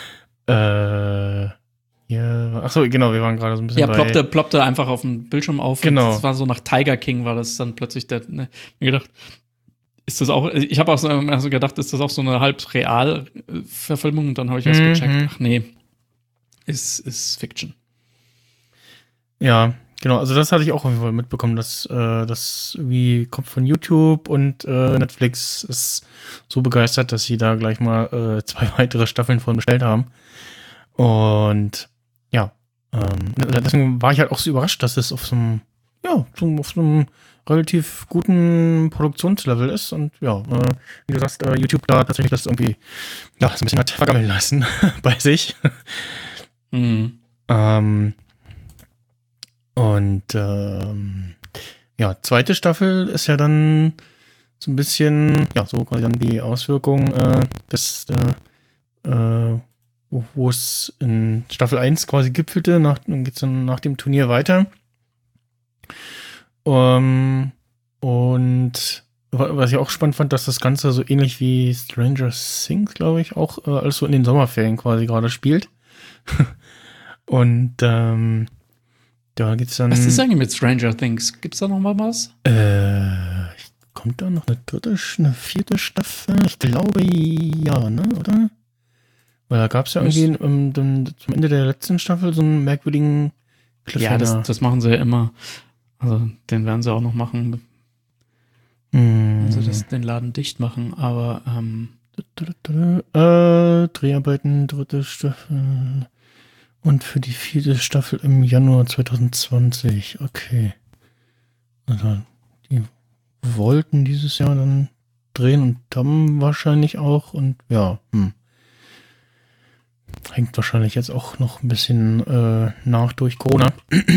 S2: Ja, achso, genau, wir waren gerade so ein bisschen
S3: ploppte einfach auf dem Bildschirm auf.
S2: Genau.
S3: Das war so nach Tiger King, war das dann plötzlich mir gedacht, ist das auch, ich habe auch so gedacht, ist das auch so eine halb real Verfilmung? Und dann habe ich erst gecheckt, ach nee, ist Fiction.
S2: Ja, genau, also das hatte ich auch auf jeden Fall mitbekommen, dass das irgendwie kommt von YouTube und Netflix ist so begeistert, dass sie da gleich mal 2 weitere Staffeln von bestellt haben. Und ja, deswegen war ich halt auch so überrascht, dass es auf so einem relativ guten Produktionslevel ist und ja, wie du sagst, YouTube da tatsächlich das irgendwie so ein bisschen hat vergammeln lassen bei sich. Zweite Staffel ist ja dann so ein bisschen, so quasi dann die Auswirkung wo es in Staffel 1 quasi gipfelte, dann geht's dann nach dem Turnier weiter. Und was ich auch spannend fand, dass das Ganze so ähnlich wie Stranger Things, glaube ich, auch alles so in den Sommerferien quasi gerade spielt. Und da geht's dann.
S3: Was ist eigentlich mit Stranger Things? Gibt's da noch mal was?
S2: Kommt da noch eine 4. Staffel? Ich glaube, ja, ne, oder? Weil da gab es ja irgendwie zum Ende der letzten Staffel so einen merkwürdigen Cliffhanger.
S3: Ja, das machen sie ja immer. Also, den werden sie auch noch machen. Wenn sie den Laden dicht machen, aber
S2: Dreharbeiten, 3. Staffel. Und für die 4. Staffel im Januar 2020. Okay. Also, die wollten dieses Jahr dann drehen und haben wahrscheinlich auch und ja, hängt wahrscheinlich jetzt auch noch ein bisschen nach durch Corona.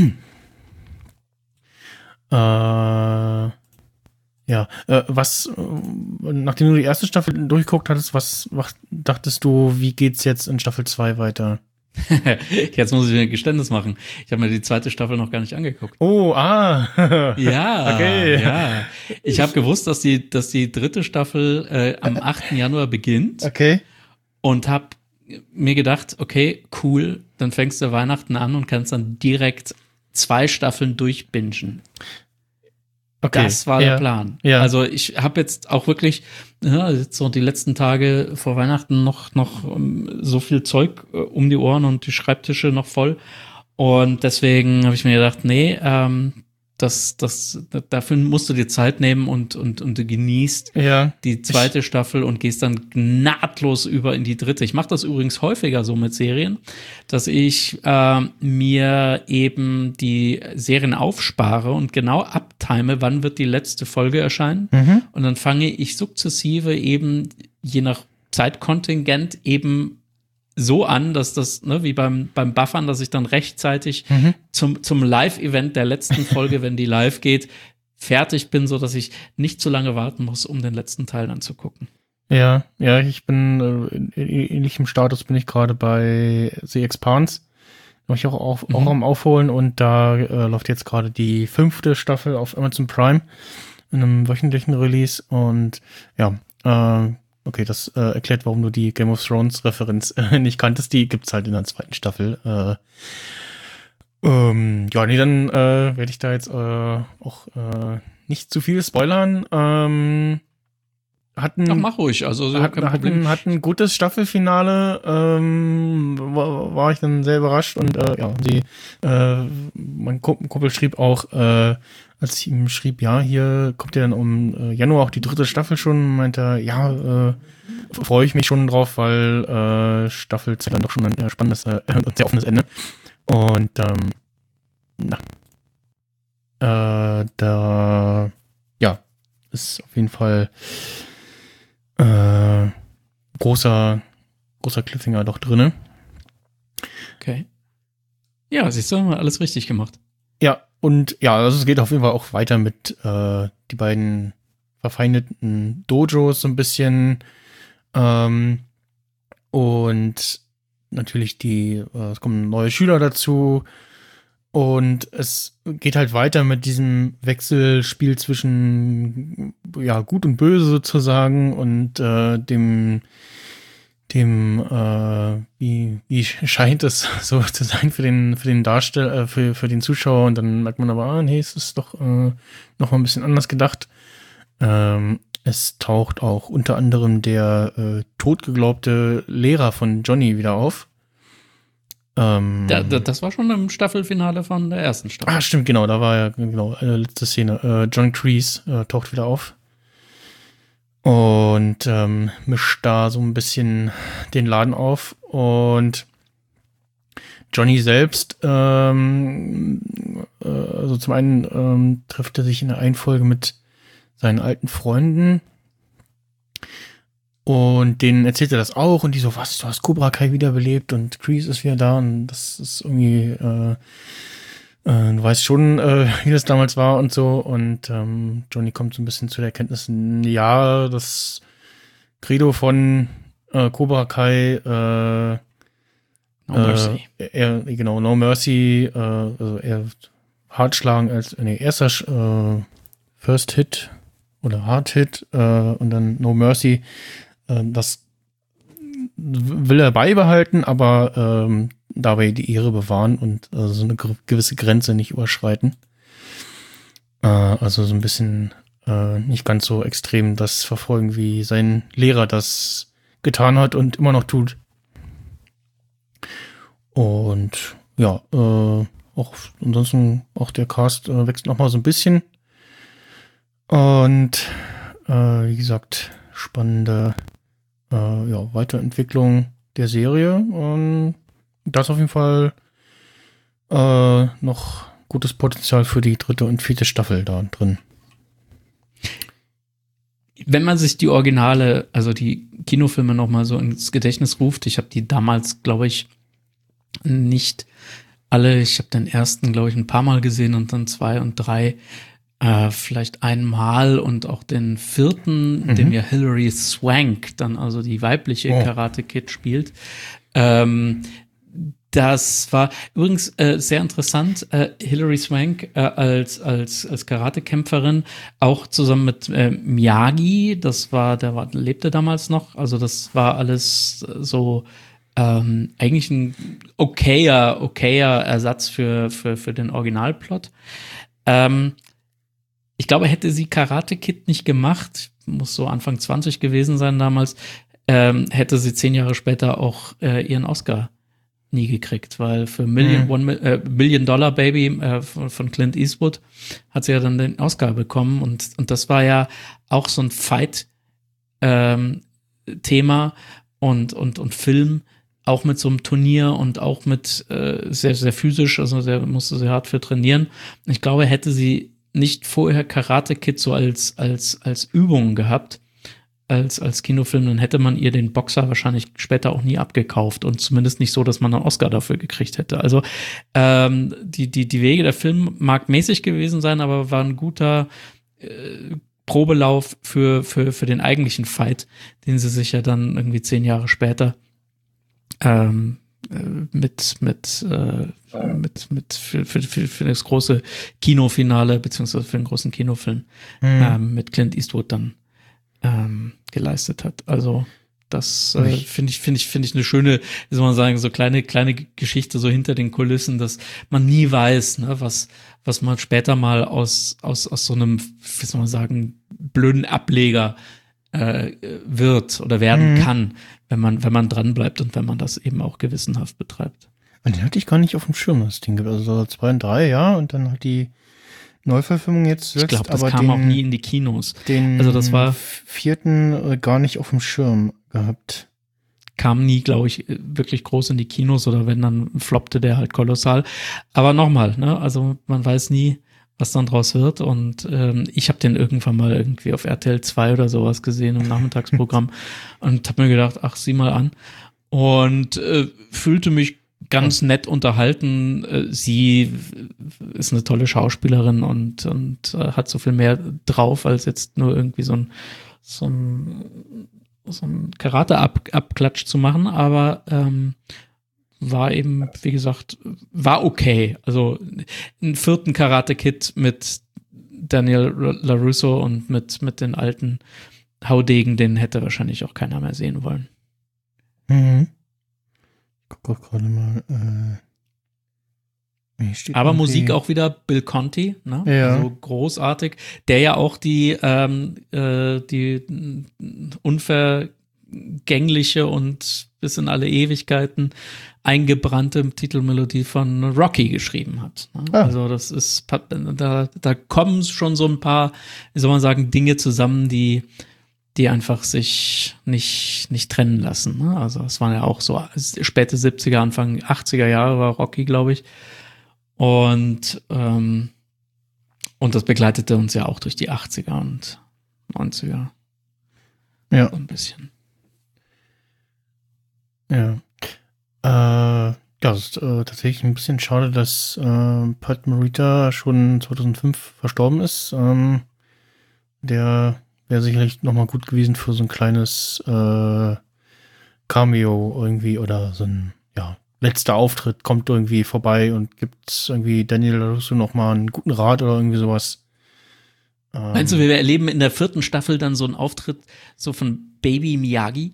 S2: Nachdem du die erste Staffel durchgeguckt hattest, was dachtest du, wie geht's jetzt in Staffel 2 weiter?
S3: Jetzt muss ich mir ein Geständnis machen. Ich habe mir die 2. Staffel noch gar nicht angeguckt.
S2: Oh,
S3: Ja,
S2: okay.
S3: Ja. Ich habe gewusst, dass die 3. Staffel am 8. Januar beginnt.
S2: Okay.
S3: Und habe mir gedacht, okay, cool, dann fängst du Weihnachten an und kannst dann direkt 2 Staffeln durchbingen.
S2: Okay.
S3: Das war der Plan.
S2: Ja.
S3: Also ich habe jetzt auch wirklich jetzt so die letzten Tage vor Weihnachten noch so viel Zeug um die Ohren und die Schreibtische noch voll. Und deswegen habe ich mir gedacht, nee, dafür musst du dir Zeit nehmen und du genießt die 2. Staffel und gehst dann nahtlos über in die 3. Ich mache das übrigens häufiger so mit Serien, dass ich mir eben die Serien aufspare und genau abtime, wann wird die letzte Folge erscheinen. Und dann fange ich sukzessive eben, je nach Zeitkontingent, eben so an, dass das, wie beim Buffern, dass ich dann rechtzeitig zum Live-Event der letzten Folge, wenn die live geht, fertig bin, so dass ich nicht zu lange warten muss, um den letzten Teil anzugucken.
S2: Ja, ich bin in ähnlichem Status bin ich gerade bei The Expanse. Habe ich auch am Aufholen und da läuft jetzt gerade die 5. Staffel auf Amazon Prime in einem wöchentlichen Release und okay, das erklärt, warum du die Game of Thrones Referenz nicht kanntest. Die gibt's halt in der 2. Staffel. Dann werde ich da jetzt auch nicht zu viel spoilern.
S3: Ach, mach ruhig. Also
S2: hat ein gutes Staffelfinale. War ich dann sehr überrascht und mein Kumpel schrieb auch, als ich ihm schrieb, hier kommt ja dann um Januar auch die 3. Staffel schon, meinte er, freue ich mich schon drauf, weil Staffel 2 dann doch schon ein spannendes und sehr offenes Ende. Und da ist auf jeden Fall großer Cliffhanger doch drinne.
S3: Okay. Ja, siehst du, alles richtig gemacht.
S2: Ja, und also es geht auf jeden Fall auch weiter mit die beiden verfeindeten Dojos so ein bisschen. Und natürlich es kommen neue Schüler dazu. Und es geht halt weiter mit diesem Wechselspiel zwischen Gut und Böse sozusagen und wie scheint es so zu sein für den Darsteller, für den Zuschauer, und dann merkt man aber, nee, es ist doch noch mal ein bisschen anders gedacht. Es taucht auch unter anderem der totgeglaubte Lehrer von Johnny wieder auf.
S3: Das war schon im Staffelfinale von der ersten Staffel.
S2: Ah, stimmt, genau, da war ja letzte Szene. John Kreese taucht wieder auf und mischt da so ein bisschen den Laden auf. Und Johnny selbst, also zum einen trifft er sich in der einen Folge mit seinen alten Freunden. Und denen erzählt er das auch und die so, was, du hast Cobra Kai wiederbelebt und Kreese ist wieder da und das ist irgendwie, du weißt schon, wie das damals war und so. Und Johnny kommt so ein bisschen zu der Erkenntnis, ja, das Credo von Cobra Kai,
S3: No Mercy.
S2: No Mercy, also eher hart schlagen als, erster First Hit oder Hard Hit und dann No Mercy. Das will er beibehalten, aber dabei die Ehre bewahren und so eine gewisse Grenze nicht überschreiten. Also so ein bisschen nicht ganz so extrem das verfolgen, wie sein Lehrer das getan hat und immer noch tut. Und ja, auch ansonsten auch der Cast wächst noch mal so ein bisschen. Und wie gesagt, spannende Weiterentwicklung der Serie. Da ist auf jeden Fall noch gutes Potenzial für die 3. und 4. Staffel da drin.
S3: Wenn man sich die Originale, also die Kinofilme noch mal so ins Gedächtnis ruft, ich habe die damals, glaube ich, nicht alle, ich habe den ersten, glaube ich, ein paar Mal gesehen und dann 2 und 3 vielleicht einmal und auch den 4., in dem ja Hilary Swank dann also die weibliche Karate Kid spielt. Das war übrigens sehr interessant. Hilary Swank als Karatekämpferin, auch zusammen mit Miyagi, der lebte damals noch. Also das war alles so eigentlich ein okayer Ersatz für den Originalplot. Ich glaube, hätte sie Karate Kid nicht gemacht, muss so Anfang 20 gewesen sein damals, hätte sie 10 Jahre später auch ihren Oscar nie gekriegt, weil für Million Dollar Baby von Clint Eastwood hat sie ja dann den Oscar bekommen und das war ja auch so ein Fight-Thema und Film, auch mit so einem Turnier und auch mit sehr, sehr physisch, also musste sehr hart für trainieren. Ich glaube, hätte sie nicht vorher Karate Kid so als Übung gehabt, als Kinofilm, dann hätte man ihr den Boxer wahrscheinlich später auch nie abgekauft und zumindest nicht so, dass man einen Oscar dafür gekriegt hätte. Also die Wege, der Film mag mäßig gewesen sein, aber war ein guter Probelauf für den eigentlichen Fight, den sie sich ja dann irgendwie 10 Jahre später für das große Kinofinale, beziehungsweise für den großen Kinofilm mit Clint Eastwood dann geleistet hat. Also das finde ich eine schöne, wie soll man sagen, so kleine Geschichte so hinter den Kulissen, dass man nie weiß, ne, was man später mal aus so einem, wie soll man sagen, blöden Ableger wird oder werden kann, wenn man dran bleibt und wenn man das eben auch gewissenhaft betreibt.
S2: Und den hatte ich gar nicht auf dem Schirm, das Ding gibt. Also 2 und 3, ja, und dann hat die Neuverfilmung jetzt.
S3: Ich glaube, das kam auch nie in die Kinos.
S2: Also das war 4. Gar nicht auf dem Schirm gehabt.
S3: Kam nie, glaube ich, wirklich groß in die Kinos oder wenn, dann floppte der halt kolossal. Aber nochmal, ne, also man weiß nie, was dann draus wird. Und ich habe den irgendwann mal irgendwie auf RTL 2 oder sowas gesehen im Nachmittagsprogramm und habe mir gedacht, ach, sieh mal an. Und fühlte mich ganz nett unterhalten. Sie ist eine tolle Schauspielerin und hat so viel mehr drauf als jetzt nur irgendwie so ein Karate-Abklatsch zu machen, aber war eben, wie gesagt, war okay. Also einen 4. Karate-Kid mit Daniel LaRusso und mit den alten Haudegen, den hätte wahrscheinlich auch keiner mehr sehen wollen.
S2: Mhm. Ich gucke auch gerade mal.
S3: Aber Musik auch wieder Bill Conti, ne?
S2: Ja.
S3: Also großartig, der ja auch die unvergängliche und bis in alle Ewigkeiten eingebrannte Titelmelodie von Rocky geschrieben hat. Ne?
S2: Ah.
S3: Also das ist, da kommen schon so ein paar, wie soll man sagen, Dinge zusammen, die einfach sich nicht trennen lassen. Ne? Also es waren ja auch so späte 70er, Anfang 80er Jahre war Rocky, glaube ich. Und das begleitete uns ja auch durch die 80er und 90er.
S2: Ja.
S3: So ein bisschen.
S2: Ja. Ja, das ist tatsächlich ein bisschen schade, dass Pat Morita schon 2005 verstorben ist. Der wäre sicherlich nochmal gut gewesen für so ein kleines Cameo irgendwie oder so ein, ja, letzter Auftritt, kommt irgendwie vorbei und gibt irgendwie Daniel LaRusso nochmal einen guten Rat oder irgendwie sowas.
S3: Meinst du, wir erleben in der 4. Staffel dann so einen Auftritt so von Baby Miyagi?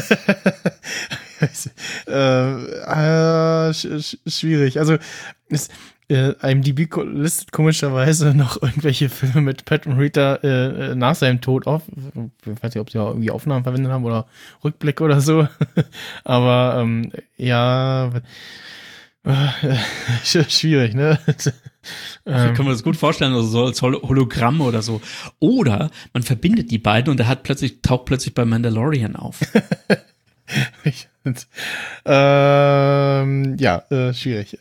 S2: Schwierig. Also IMDb listet komischerweise noch irgendwelche Filme mit Pat Morita nach seinem Tod auf. Ich weiß nicht, ob sie auch irgendwie Aufnahmen verwendet haben oder Rückblick oder so. Aber ja, schwierig, ne?
S3: Ich kann mir das gut vorstellen, also so als Hologramm oder so. Oder man verbindet die beiden und er taucht plötzlich bei Mandalorian auf.
S2: Schwierig.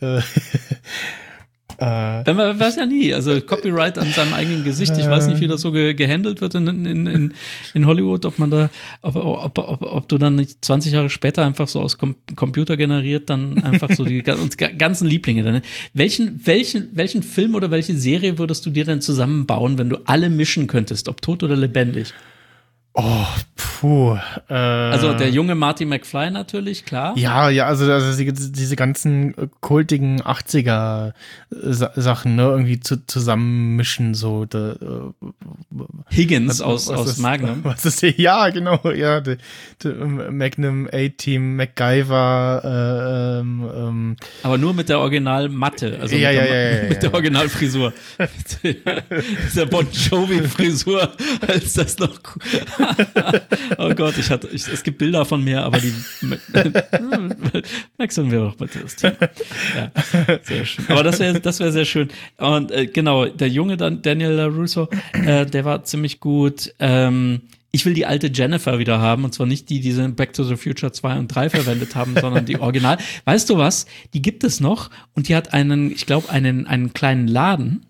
S3: Man weiß ja nie, also Copyright an seinem eigenen Gesicht, ich weiß nicht, wie das so gehandelt wird in Hollywood, ob man da, ob du dann nicht 20 Jahre später einfach so aus Computer generiert dann einfach so die ganzen Lieblinge dann. Welchen Film oder welche Serie würdest du dir denn zusammenbauen, wenn du alle mischen könntest, ob tot oder lebendig?
S2: Oh, puh.
S3: Also der junge Marty McFly natürlich, klar.
S2: Ja, also diese ganzen kultigen 80er Sachen, ne, irgendwie zusammenmischen, so.
S3: Higgins aus Magnum.
S2: Was ist der? Ja, genau, ja, der Magnum, A-Team, MacGyver,
S3: aber nur mit der Original-Matte, also mit der Originalfrisur. Dieser Bon Jovi-Frisur, als das noch oh Gott, es gibt Bilder von mir, aber die wechseln wir doch bitte das Thema. Ja, sehr schön. Aber das wäre sehr schön. Und genau, der junge Daniel LaRusso, der war ziemlich gut. Ich will die alte Jennifer wieder haben, und zwar nicht die sie in Back to the Future 2 und 3 verwendet haben, sondern die Original. Weißt du was? Die gibt es noch und die hat einen kleinen Laden.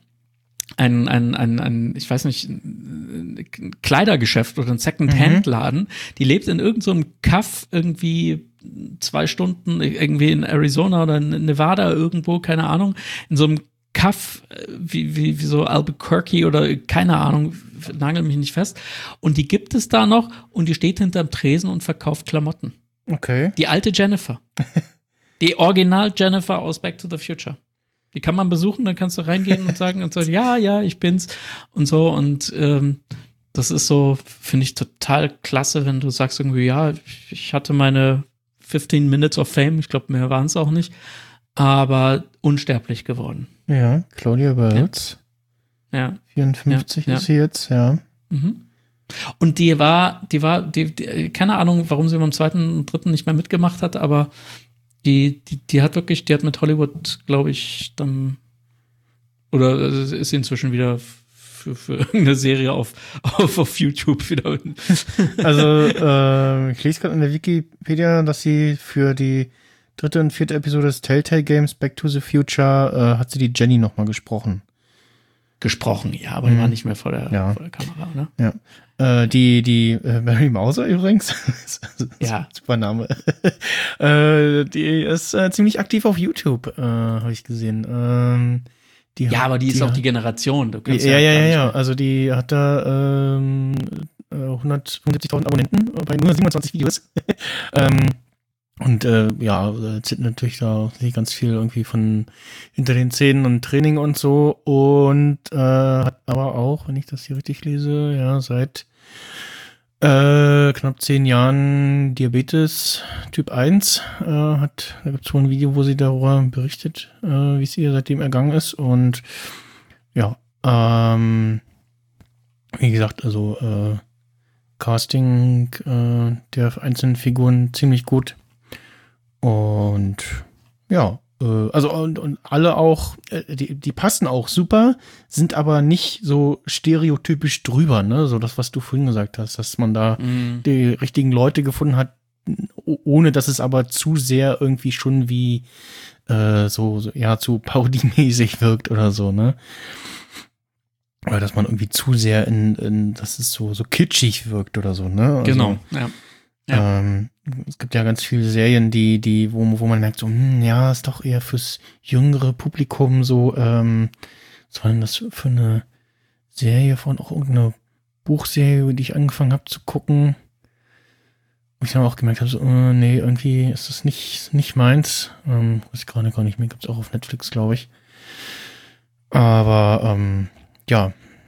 S3: Ich weiß nicht, ein Kleidergeschäft oder ein Second-Hand-Laden, die lebt in irgendeinem Kaff irgendwie 2 Stunden irgendwie in Arizona oder in Nevada irgendwo, keine Ahnung, in so einem Kaff wie so Albuquerque oder keine Ahnung, nagel mich nicht fest. Und die gibt es da noch und die steht hinterm Tresen und verkauft Klamotten.
S2: Okay.
S3: Die alte Jennifer. Die Original Jennifer aus Back to the Future. Die kann man besuchen, dann kannst du reingehen und sagen, ja, ich bin's und so. Und das ist so, finde ich total klasse, wenn du sagst irgendwie, ja, ich hatte meine 15 Minutes of Fame, ich glaube, mehr waren es auch nicht, aber unsterblich geworden.
S2: Ja, Claudia Wells.
S3: Ja.
S2: 54 ist sie jetzt, ja.
S3: Mhm. Und die war, keine Ahnung, warum sie beim 2. und 3. nicht mehr mitgemacht hat, aber die hat mit Hollywood, glaube ich, dann, oder ist sie inzwischen wieder für irgendeine Serie auf YouTube wieder.
S2: Also, ich lese gerade in der Wikipedia, dass sie für die 3. und 4. Episode des Telltale Games Back to the Future hat sie die Jenny nochmal gesprochen.
S3: Ja, aber die war nicht mehr vor der Kamera, ne?
S2: Ja. Die Mary Mauser übrigens.
S3: Ja.
S2: Super Name. Die ist ziemlich aktiv auf YouTube, habe ich gesehen.
S3: Aber die ist auch die Generation. Du kannst
S2: ja. Also die hat da 175.000 Abonnenten bei nur 27 Videos. Und erzählt natürlich da ganz viel irgendwie von hinter den Szenen und Training und so. Und hat aber auch, wenn ich das hier richtig lese, ja, seit knapp 10 Jahren Diabetes Typ 1. Da gibt es wohl ein Video, wo sie darüber berichtet, wie es ihr seitdem ergangen ist. Und ja, wie gesagt, also Casting der einzelnen Figuren ziemlich gut. Und ja, und alle auch, die passen auch super, sind aber nicht so stereotypisch drüber, ne? So das, was du vorhin gesagt hast, dass man da die richtigen Leute gefunden hat, ohne dass es aber zu sehr irgendwie schon wie zu parodiemäßig wirkt oder so, ne? Oder dass man irgendwie zu sehr dass es so kitschig wirkt oder so, ne? Also,
S3: genau, ja.
S2: Es gibt ja ganz viele Serien, wo man merkt, so, ist doch eher fürs jüngere Publikum so, was war denn das für eine Serie von auch irgendeine Buchserie, die ich angefangen habe zu gucken. Und ich dann auch gemerkt habe, so, nee, irgendwie ist das nicht meins. Weiß ich gerade gar nicht mehr, gibt's auch auf Netflix, glaube ich. Aber, ja.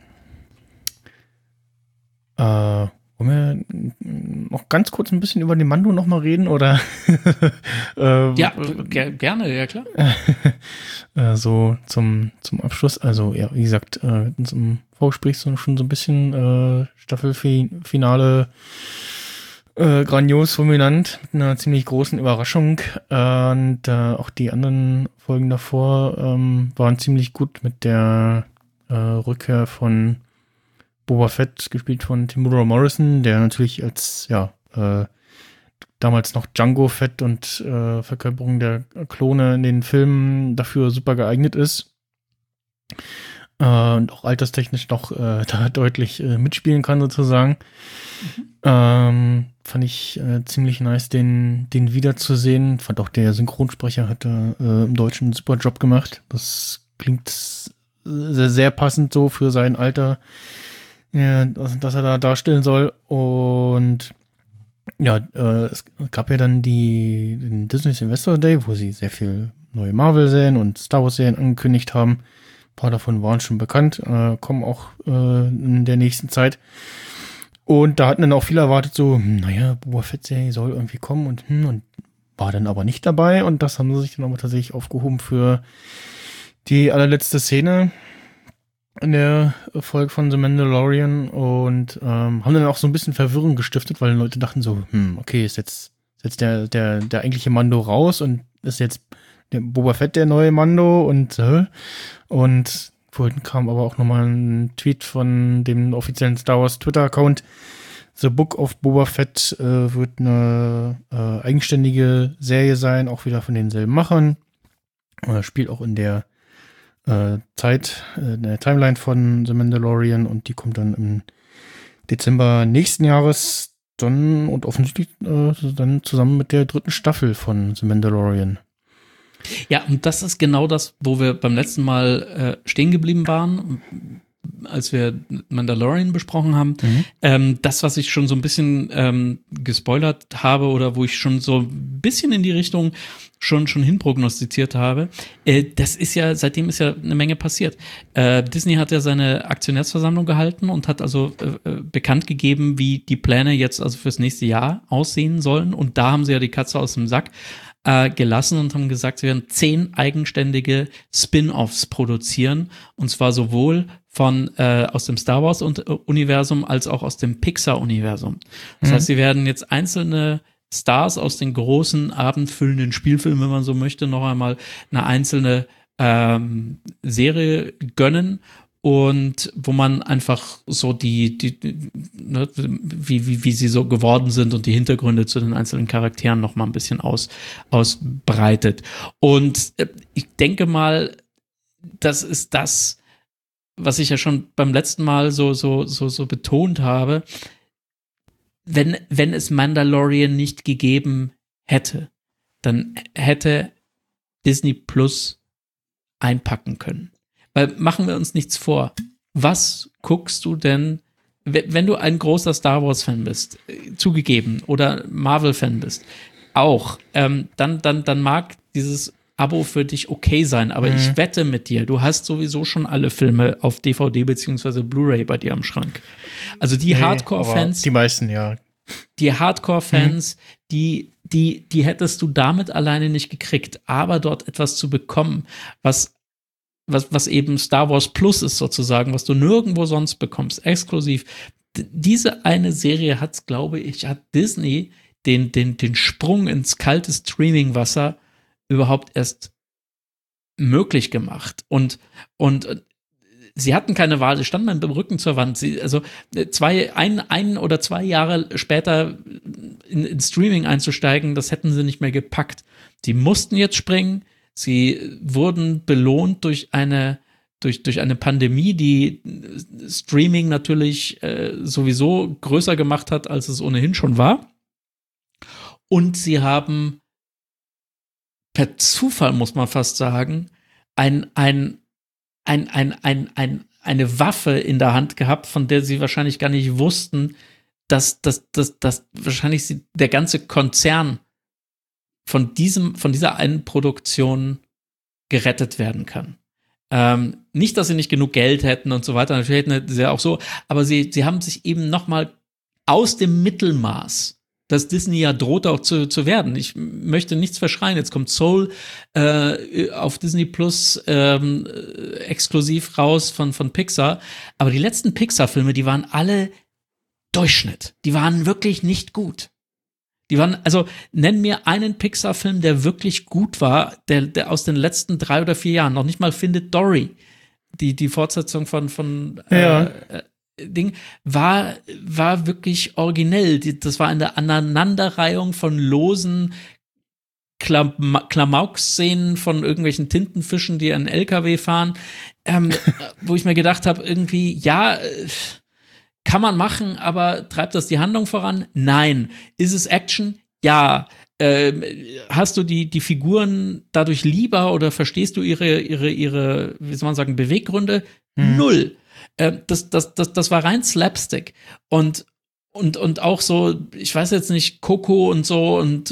S2: Wollen wir noch ganz kurz ein bisschen über den Mando noch mal reden, oder?
S3: Ja, gerne, ja klar.
S2: So zum Abschluss. Also, ja, wie gesagt, zum Vorgespräch schon so ein bisschen Staffelfinale grandios fulminant mit einer ziemlich großen Überraschung. Und auch die anderen Folgen davor waren ziemlich gut mit der Rückkehr von Boba Fett, gespielt von Temuera Morrison, der natürlich als, damals noch Jango Fett und Verkörperung der Klone in den Filmen dafür super geeignet ist. Und auch alterstechnisch noch da deutlich mitspielen kann, sozusagen. Fand ich ziemlich nice, den wiederzusehen. Fand auch der Synchronsprecher hatte im Deutschen einen super Job gemacht. Das klingt sehr, sehr passend so für sein Alter. Ja, dass er da darstellen soll. Und ja, es gab ja dann den Disney Investor Day, wo sie sehr viel neue Marvel-Serien und Star Wars-Serien angekündigt haben. Ein paar davon waren schon bekannt, kommen auch in der nächsten Zeit. Und da hatten dann auch viele erwartet, so, Boba Fett-Serie soll irgendwie kommen und war dann aber nicht dabei. Und das haben sie sich dann aber tatsächlich aufgehoben für die allerletzte Szene in der Folge von The Mandalorian und haben dann auch so ein bisschen Verwirrung gestiftet, weil Leute dachten so, okay, ist jetzt der eigentliche Mando raus und ist jetzt der Boba Fett der neue Mando und vorhin kam aber auch nochmal ein Tweet von dem offiziellen Star Wars Twitter-Account. The Book of Boba Fett wird eine eigenständige Serie sein, auch wieder von denselben Machern. Spielt auch in der Zeit, in der Timeline von The Mandalorian, und die kommt dann im Dezember nächsten Jahres dann und offensichtlich dann zusammen mit der 3. Staffel von The Mandalorian.
S3: Ja, und das ist genau das, wo wir beim letzten Mal stehen geblieben waren, als wir Mandalorian besprochen haben. Das, was ich schon so ein bisschen gespoilert habe oder wo ich schon so ein bisschen in die Richtung schon hinprognostiziert habe, das ist ja, seitdem ist ja eine Menge passiert. Disney hat ja seine Aktionärsversammlung gehalten und hat also bekannt gegeben, wie die Pläne jetzt also fürs nächste Jahr aussehen sollen, und da haben sie ja die Katze aus dem Sack gelassen und haben gesagt, sie werden 10 eigenständige Spin-offs produzieren, und zwar sowohl aus dem Star Wars Universum als auch aus dem Pixar Universum. Das heißt, sie werden jetzt einzelne Stars aus den großen abendfüllenden Spielfilmen, wenn man so möchte, noch einmal eine einzelne Serie gönnen, und wo man einfach so wie sie so geworden sind und die Hintergründe zu den einzelnen Charakteren noch mal ein bisschen ausbreitet. Und ich denke mal, das ist das, was ich ja schon beim letzten Mal so betont habe, wenn es Mandalorian nicht gegeben hätte, dann hätte Disney Plus einpacken können. Weil machen wir uns nichts vor. Was guckst du denn, wenn du ein großer Star Wars-Fan bist, zugegeben, oder Marvel-Fan bist, auch, dann mag dieses Abo für dich okay sein, aber ich wette mit dir, du hast sowieso schon alle Filme auf DVD bzw. Blu-ray bei dir am Schrank. Also die Hardcore-Fans.
S2: Die meisten, ja.
S3: Die Hardcore-Fans, die hättest du damit alleine nicht gekriegt, aber dort etwas zu bekommen, was eben Star Wars Plus ist sozusagen, was du nirgendwo sonst bekommst, exklusiv. Diese eine Serie hat Disney den Sprung ins kalte Streaming-Wasser überhaupt erst möglich gemacht. Und sie hatten keine Wahl, sie standen mit dem Rücken zur Wand. Ein oder zwei Jahre später in Streaming einzusteigen, das hätten sie nicht mehr gepackt. Sie mussten jetzt springen. Sie wurden belohnt durch eine Pandemie, die Streaming natürlich sowieso größer gemacht hat, als es ohnehin schon war. Und sie haben per Zufall, muss man fast sagen, eine Waffe in der Hand gehabt, von der sie wahrscheinlich gar nicht wussten, dass wahrscheinlich der ganze Konzern von dieser einen Produktion gerettet werden kann. Nicht, dass sie nicht genug Geld hätten und so weiter, natürlich hätten sie ja auch so, aber sie haben sich eben nochmal aus dem Mittelmaß, das Disney ja droht auch zu werden. Ich möchte nichts verschreien. Jetzt kommt Soul auf Disney Plus exklusiv raus von Pixar. Aber die letzten Pixar-Filme, die waren alle Durchschnitt. Die waren wirklich nicht gut. Nenn mir einen Pixar-Film, der wirklich gut war, der aus den letzten 3 oder 4 Jahren, noch nicht mal Findet Dory, die Fortsetzung von Ding, war wirklich originell. Das war eine Aneinanderreihung von losen Klamauk-Szenen von irgendwelchen Tintenfischen, die einen LKW fahren, wo ich mir gedacht habe, irgendwie, ja, kann man machen, aber treibt das die Handlung voran? Nein. Ist es Action? Ja. Hast du die Figuren dadurch lieber oder verstehst du ihre, wie soll man sagen, Beweggründe? Null. Das war rein Slapstick. Und auch so, ich weiß jetzt nicht, Coco und so und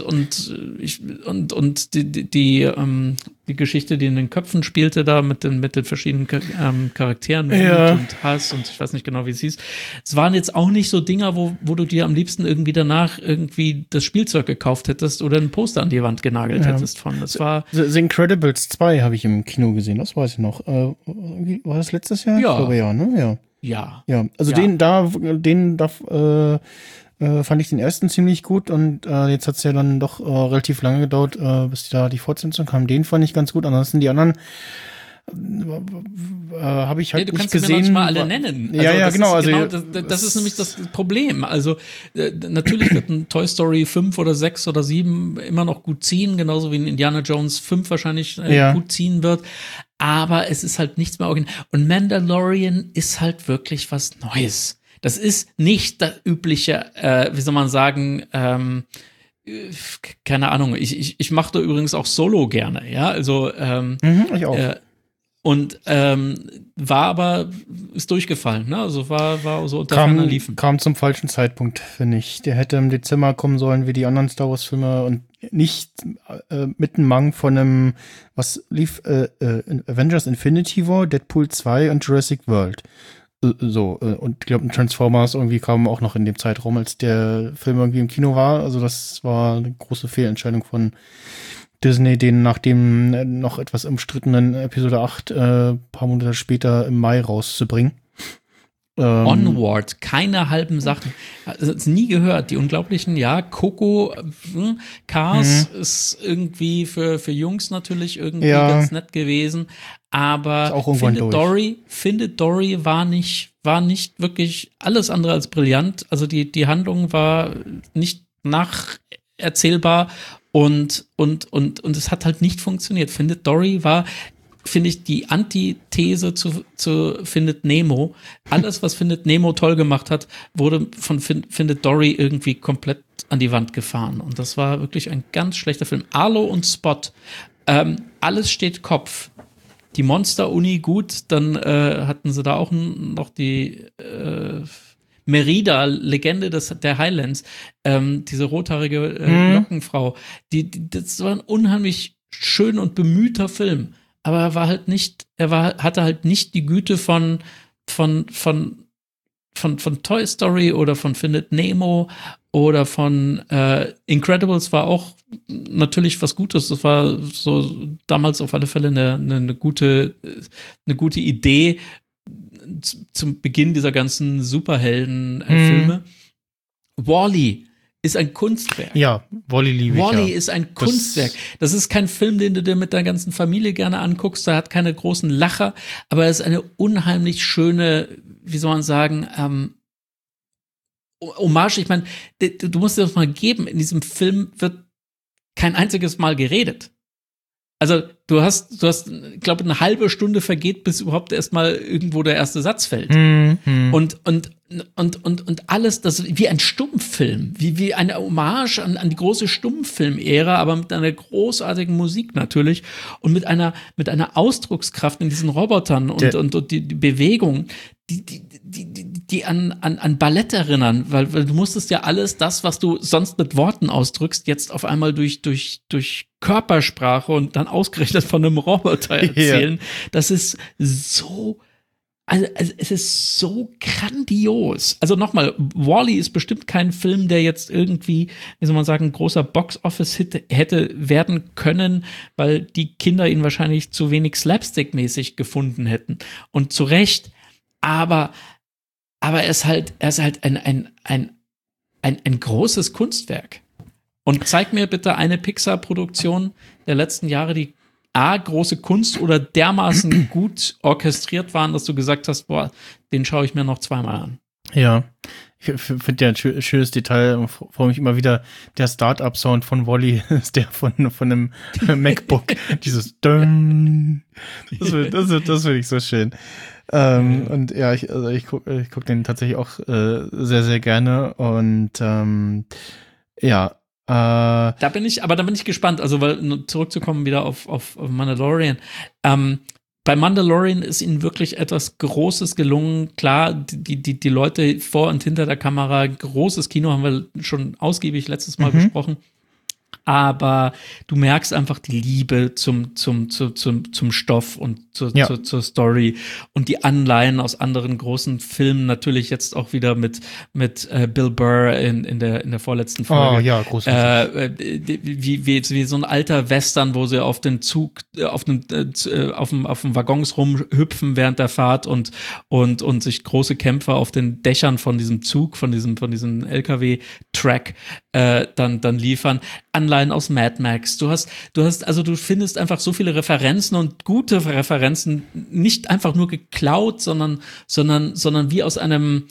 S3: die Geschichte, die in den Köpfen spielte da mit den verschiedenen Charakteren und Hass und ich weiß nicht genau, wie es hieß. Es waren jetzt auch nicht so Dinger, wo du dir am liebsten irgendwie danach irgendwie das Spielzeug gekauft hättest oder ein Poster an die Wand genagelt hättest von. Das war
S2: The Incredibles 2 habe ich im Kino gesehen, das weiß ich noch. War das letztes Jahr?
S3: Ja.
S2: Ich glaube, ja, ne?
S3: Ja.
S2: Ja, also den fand ich den ersten ziemlich gut und jetzt hat es ja dann doch relativ lange gedauert, bis da die Fortsetzung kam. Den fand ich ganz gut. Ansonsten die anderen habe ich halt nicht gesehen. Du kannst mir noch nicht mal
S3: alle nennen.
S2: Genau.
S3: Das ist nämlich das Problem. Also natürlich wird ein Toy Story 5 oder 6 oder 7 immer noch gut ziehen, genauso wie ein Indiana Jones 5 wahrscheinlich gut ziehen wird. Aber es ist halt nichts mehr original. Und Mandalorian ist halt wirklich was Neues. Das ist nicht das übliche, wie soll man sagen, keine Ahnung. Ich mache da übrigens auch Solo gerne, ja. Also
S2: ich auch.
S3: War aber, ist durchgefallen, ne? Also war so unter ferner Liefen.
S2: Kam zum falschen Zeitpunkt, finde ich. Der hätte im Dezember kommen sollen wie die anderen Star Wars Filme und nicht mit einem Mang von einem, was lief, Avengers Infinity War, Deadpool 2 und Jurassic World. Und ich glaube, Transformers irgendwie kam auch noch in dem Zeitraum, als der Film irgendwie im Kino war. Also das war eine große Fehlentscheidung von Disney, den nach dem noch etwas umstrittenen Episode 8 paar Monate später im Mai rauszubringen.
S3: Onward, keine halben Sachen. Also, nie gehört. Die unglaublichen, Coco, Cars ist irgendwie für Jungs natürlich irgendwie ganz nett gewesen. Aber Findet Dory war nicht wirklich alles andere als brillant. Also die Handlung war nicht nacherzählbar und es hat halt nicht funktioniert. Findet Dory war finde ich, die Antithese zu Findet Nemo. Alles, was Findet Nemo toll gemacht hat, wurde von Findet Dory irgendwie komplett an die Wand gefahren. Und das war wirklich ein ganz schlechter Film. Arlo und Spot, alles steht Kopf. Die Monster-Uni gut, dann hatten sie da auch noch die Merida, Legende der Highlands, diese rothaarige Lockenfrau. Das war ein unheimlich schön und bemühter Film. Aber er war halt nicht, hatte halt nicht die Güte von Toy Story oder von Findet Nemo oder von Incredibles war auch natürlich was Gutes. Das war so damals auf alle Fälle eine gute Idee zum Beginn dieser ganzen Superhelden-Filme. Wall-E ist ein Kunstwerk.
S2: Ja, Wall-E liebe ich.
S3: Wall-E ist ein Kunstwerk. Das ist kein Film, den du dir mit deiner ganzen Familie gerne anguckst. Da hat keine großen Lacher, aber es ist eine unheimlich schöne, wie soll man sagen, Hommage. Ich meine, du musst dir das mal geben. In diesem Film wird kein einziges Mal geredet. Also du hast, ich glaube, eine halbe Stunde vergeht, bis überhaupt erstmal irgendwo der erste Satz fällt. Und alles, das wie ein Stummfilm, wie eine Hommage an die große Stummfilm-Ära, aber mit einer großartigen Musik natürlich und mit einer Ausdruckskraft in diesen Robotern und die Bewegung, die an Ballett erinnern, weil du musstest ja alles das, was du sonst mit Worten ausdrückst, jetzt auf einmal durch Körpersprache und dann ausgerechnet von einem Roboter erzählen. Ja. Das ist so, also es ist so grandios. Also nochmal, Wall-E ist bestimmt kein Film, der jetzt irgendwie, wie soll man sagen, ein großer Box-Office-Hit hätte werden können, weil die Kinder ihn wahrscheinlich zu wenig slapstick-mäßig gefunden hätten. Und zu Recht. Aber er ist halt ein großes Kunstwerk. Und zeig mir bitte eine Pixar-Produktion der letzten Jahre, die große Kunst oder dermaßen gut orchestriert waren, dass du gesagt hast, boah, den schaue ich mir noch zweimal an.
S2: Ja, ich finde ja ein schönes Detail, freue mich immer wieder, der Start-up-Sound von Wall-E ist der von einem MacBook. Dieses Ding. Das finde ich so schön. Und ja, ich guck den tatsächlich auch sehr, sehr gerne. Und ja.
S3: Da bin ich gespannt, also weil zurückzukommen wieder auf Mandalorian. Bei Mandalorian ist ihnen wirklich etwas Großes gelungen. Klar, die Leute vor und hinter der Kamera, großes Kino, haben wir schon ausgiebig letztes Mal besprochen. Aber du merkst einfach die Liebe zum Stoff und zur Story und die Anleihen aus anderen großen Filmen, natürlich jetzt auch wieder mit Bill Burr in der vorletzten Folge.
S2: Oh ja, großartig.
S3: Wie so ein alter Western, wo sie auf den Zug, auf dem Waggons rumhüpfen während der Fahrt und sich große Kämpfe auf den Dächern von diesem Zug, von diesem LKW-Track dann liefern. Anleihen aus Mad Max. Du findest einfach so viele Referenzen und gute Referenzen, nicht einfach nur geklaut, sondern wie aus einem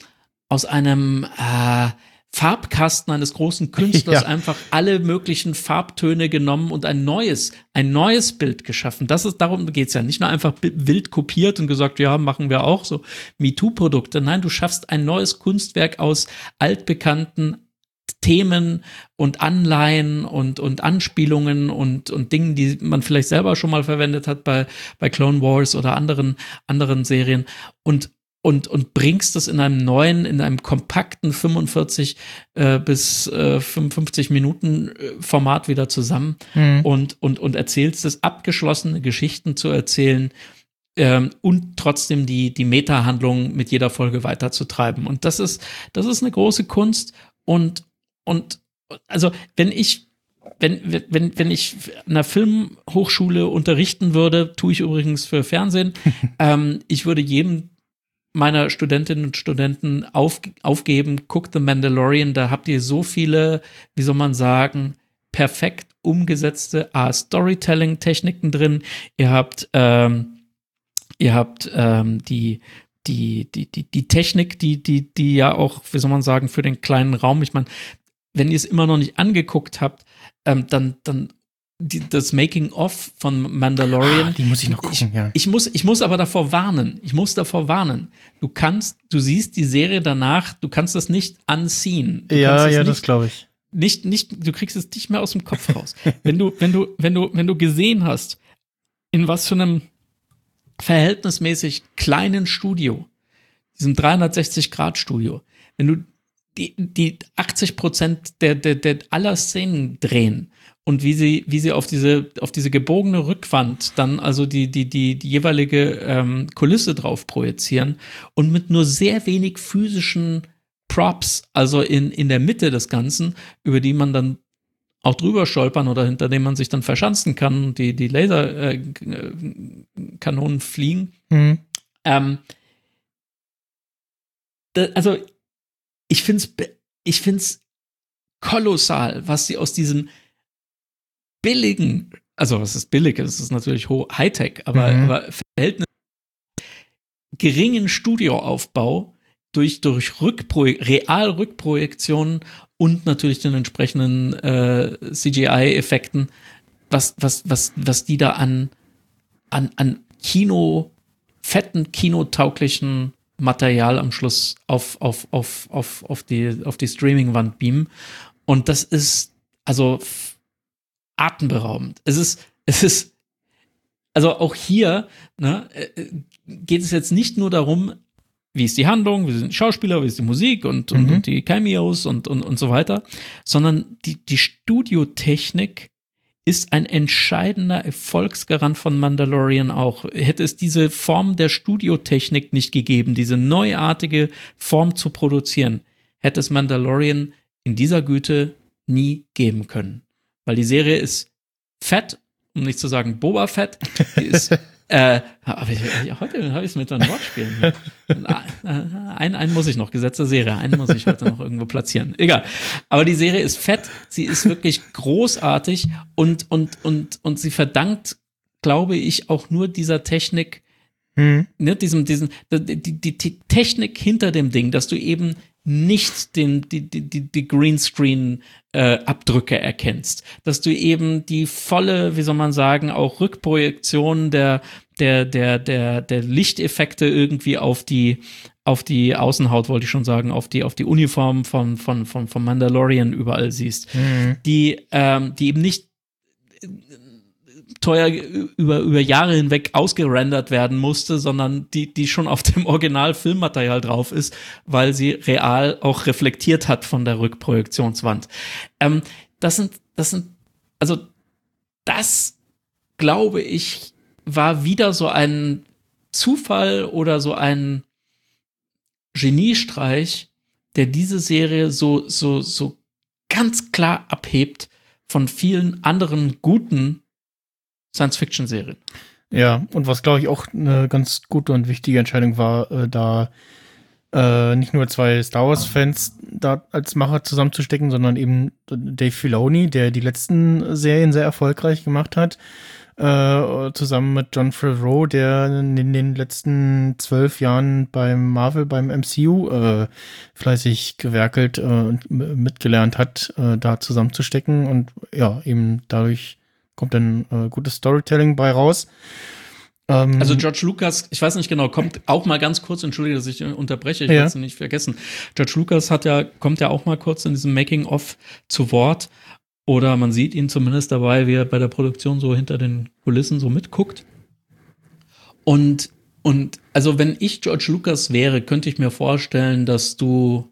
S3: Farbkasten eines großen Künstlers einfach alle möglichen Farbtöne genommen und ein neues Bild geschaffen. Darum geht's ja. Nicht nur einfach wild kopiert und gesagt, ja, machen wir auch so MeToo-Produkte. Nein, du schaffst ein neues Kunstwerk aus altbekannten Themen und Anleihen und Anspielungen und Dingen, die man vielleicht selber schon mal verwendet hat bei Clone Wars oder anderen Serien und bringst das in einem kompakten 45 bis 55 Minuten Format wieder zusammen und erzählst es, abgeschlossene Geschichten zu erzählen, und trotzdem die Meta-Handlung mit jeder Folge weiterzutreiben. Und das ist eine große Kunst und also wenn ich an einer Filmhochschule unterrichten würde, tue ich übrigens für Fernsehen, ich würde jedem meiner Studentinnen und Studenten aufgeben, guckt The Mandalorian, da habt ihr so viele, wie soll man sagen, perfekt umgesetzte Storytelling-Techniken drin. Ihr habt die Technik, die ja auch, wie soll man sagen, für den kleinen Raum, ich meine, wenn ihr es immer noch nicht angeguckt habt, dann das Making-of von Mandalorian.
S2: Die muss ich noch gucken, ja.
S3: Ich muss aber davor warnen. Du siehst die Serie danach, du kannst das nicht unseen.
S2: Das glaube ich.
S3: Du kriegst es nicht mehr aus dem Kopf raus. Wenn du gesehen hast, in was für einem verhältnismäßig kleinen Studio, diesem 360-Grad-Studio, wenn du die 80% der aller Szenen drehen und wie sie auf diese gebogene Rückwand dann also die jeweilige Kulisse drauf projizieren und mit nur sehr wenig physischen Props, also in der Mitte des Ganzen, über die man dann auch drüber stolpern oder hinter dem man sich dann verschanzen kann und die Laserkanonen fliegen.
S2: Mhm.
S3: Also ich find's kolossal, was sie aus diesem billigen, also was ist billig, das ist natürlich Hightech, aber Verhältnis geringen Studioaufbau durch Realrückprojektionen und natürlich den entsprechenden CGI-Effekten, was die da an fetten, kinotauglichen Material am Schluss auf die Streaming-Wand beamen. Und das ist also atemberaubend. Es ist, also auch hier, ne, geht es jetzt nicht nur darum, wie ist die Handlung, wie sind die Schauspieler, wie ist die Musik und die Cameos und so weiter, sondern die Studiotechnik ist ein entscheidender Erfolgsgarant von Mandalorian auch. Hätte es diese Form der Studiotechnik nicht gegeben, diese neuartige Form zu produzieren, hätte es Mandalorian in dieser Güte nie geben können. Weil die Serie ist fett, um nicht zu sagen Boba Fett, die ist heute habe ich es mit einem Wortspielen hier. Einen muss ich noch, Gesetz der Serie, einen muss ich heute noch irgendwo platzieren. Egal. Aber die Serie ist fett, sie ist wirklich großartig und sie verdankt, glaube ich, auch nur dieser Technik, ne, die Technik hinter dem Ding, dass du eben nicht die Greenscreen-Abdrücke erkennst, dass du eben die volle, wie soll man sagen, auch Rückprojektion der Lichteffekte irgendwie auf die Außenhaut, wollte ich schon sagen, auf die Uniform von Mandalorian überall siehst, die eben nicht teuer über Jahre hinweg ausgerendert werden musste, sondern die schon auf dem Original-Filmmaterial drauf ist, weil sie real auch reflektiert hat von der Rückprojektionswand. Das glaube ich, war wieder so ein Zufall oder so ein Geniestreich, der diese Serie so ganz klar abhebt von vielen anderen guten Science-Fiction-Serien.
S2: Ja, und was, glaube ich, auch eine ganz gute und wichtige Entscheidung war, da nicht nur zwei Star Wars-Fans da als Macher zusammenzustecken, sondern eben Dave Filoni, der die letzten Serien sehr erfolgreich gemacht hat, zusammen mit Jon Favreau, der in den letzten 12 Jahren beim MCU fleißig gewerkelt und mitgelernt hat, da zusammenzustecken und ja, eben dadurch kommt dann gutes Storytelling bei raus.
S3: Also George Lucas, ich weiß nicht genau, kommt auch mal ganz kurz, entschuldige, dass ich unterbreche, ich will es nicht vergessen. George Lucas kommt ja auch mal kurz in diesem Making-of zu Wort. Oder man sieht ihn zumindest dabei, wie er bei der Produktion so hinter den Kulissen so mitguckt. Und also wenn ich George Lucas wäre, könnte ich mir vorstellen, dass du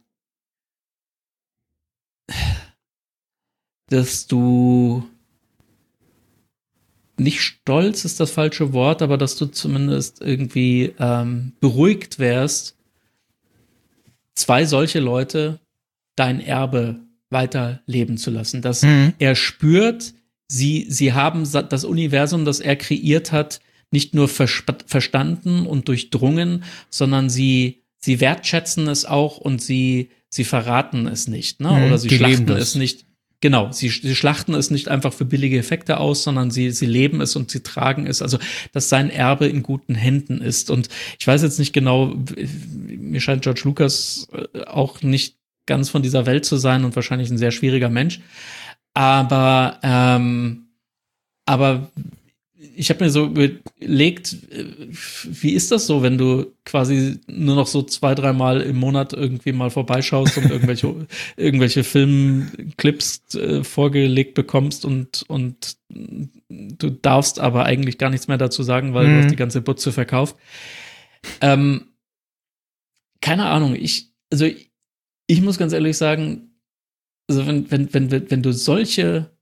S3: nicht stolz ist das falsche Wort, aber dass du zumindest irgendwie beruhigt wärst, zwei solche Leute dein Erbe weiterleben zu lassen. Dass er spürt, sie haben das Universum, das er kreiert hat, nicht nur verstanden und durchdrungen, sondern sie wertschätzen es auch und sie verraten es nicht, ne? Oder sie schlachten es nicht. Genau, sie schlachten es nicht einfach für billige Effekte aus, sondern sie leben es und sie tragen es. Also, dass sein Erbe in guten Händen ist. Und ich weiß jetzt nicht genau, mir scheint George Lucas auch nicht ganz von dieser Welt zu sein und wahrscheinlich ein sehr schwieriger Mensch. Aber Aber ich habe mir so überlegt, wie ist das so, wenn du quasi nur noch so 2-3 Mal im Monat irgendwie mal vorbeischaust und irgendwelche Filmclips vorgelegt bekommst und du darfst aber eigentlich gar nichts mehr dazu sagen, weil du hast die ganze Butze verkauft. Keine Ahnung, ich muss ganz ehrlich sagen, also wenn du solche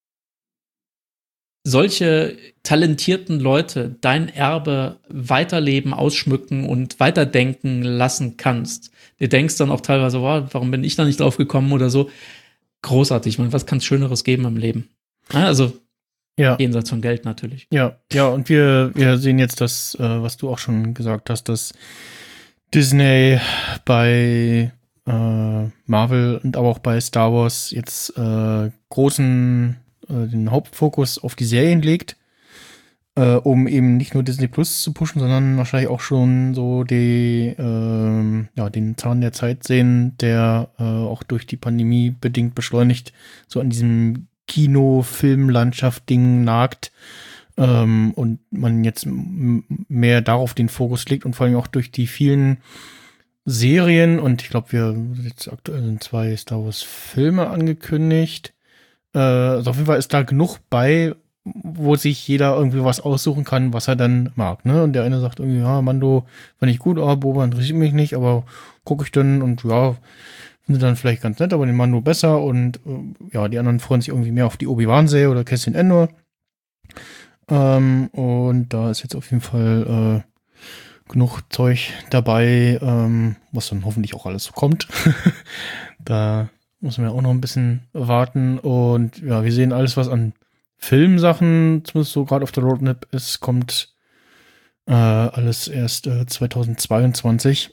S3: talentierten Leute dein Erbe weiterleben, ausschmücken und weiterdenken lassen kannst. Du denkst dann auch teilweise, wow, warum bin ich da nicht drauf gekommen oder so. Großartig, man, was kann es Schöneres geben im Leben? Also jenseits von Geld natürlich.
S2: Ja, und wir sehen jetzt das, was du auch schon gesagt hast, dass Disney bei Marvel und aber auch bei Star Wars jetzt den Hauptfokus auf die Serien legt, um eben nicht nur Disney Plus zu pushen, sondern wahrscheinlich auch schon so den Zahn der Zeit sehen, der auch durch die Pandemie bedingt beschleunigt so an diesem Kino-Film-Landschaft-Ding nagt, und man jetzt mehr darauf den Fokus legt und vor allem auch durch die vielen Serien, und ich glaube, jetzt aktuell sind 2 Star Wars Filme angekündigt. Also auf jeden Fall ist da genug bei, wo sich jeder irgendwie was aussuchen kann, was er dann mag, ne? Und der eine sagt irgendwie, ja, Mando fand ich gut, aber Boba interessiert mich nicht, aber gucke ich dann und ja, finde dann vielleicht ganz nett, aber den Mando besser und die anderen freuen sich irgendwie mehr auf die Obi-Wan-Serie oder Cassian Andor. Und da ist jetzt auf jeden Fall genug Zeug dabei, was dann hoffentlich auch alles so kommt. Da müssen wir auch noch ein bisschen warten. Und ja, wir sehen alles, was an Filmsachen, zumindest so gerade auf der Roadmap ist, kommt alles erst 2022.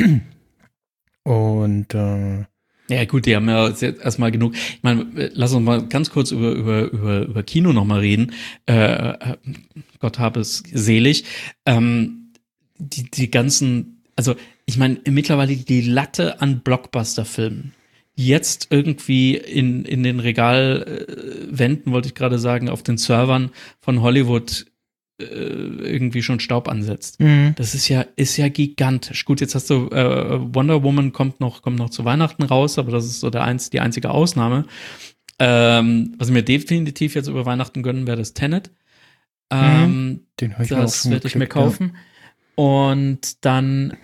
S2: Und
S3: ja gut, die haben ja jetzt erstmal genug. Ich meine, lass uns mal ganz kurz über Kino noch mal reden. Gott habe es selig. Die ganzen, also ich meine, mittlerweile die Latte an Blockbuster-Filmen, die jetzt irgendwie in den Regalwänden, wollte ich gerade sagen, auf den Servern von Hollywood irgendwie schon Staub ansetzt. Das ist ja gigantisch. Gut, jetzt hast du Wonder Woman kommt noch zu Weihnachten raus, aber das ist so die einzige Ausnahme. Was ich mir definitiv jetzt über Weihnachten gönnen werde, ist Tenet.
S2: Den höre ich
S3: das werde ich mir kaufen. Ja. Und dann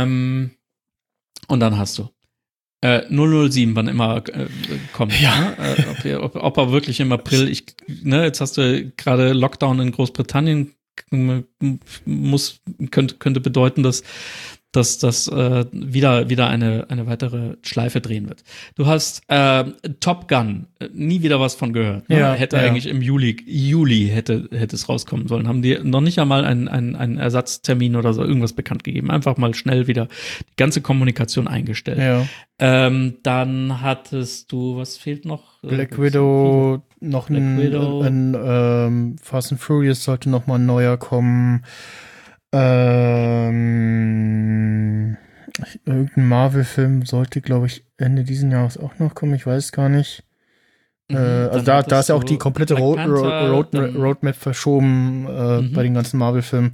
S3: hast du 007, wann immer kommt.
S2: Ja.
S3: Ne? Ob er wirklich im April, jetzt hast du gerade Lockdown in Großbritannien, könnte bedeuten, dass das wieder eine weitere Schleife drehen wird. Du hast Top Gun, nie wieder was von gehört. Ne? Hätte eigentlich im Juli hätte es rauskommen sollen. Haben die noch nicht einmal einen Ersatztermin oder so irgendwas bekannt gegeben. Einfach mal schnell wieder die ganze Kommunikation eingestellt.
S2: Ja.
S3: Dann hattest du, was fehlt noch?
S2: Black Widow, noch ein Fast and Furious sollte noch mal ein neuer kommen. Irgendein Marvel-Film sollte, glaube ich, Ende diesen Jahres auch noch kommen. Ich weiß es gar nicht. Also da ist ja auch die komplette Roadmap verschoben bei den ganzen Marvel-Filmen.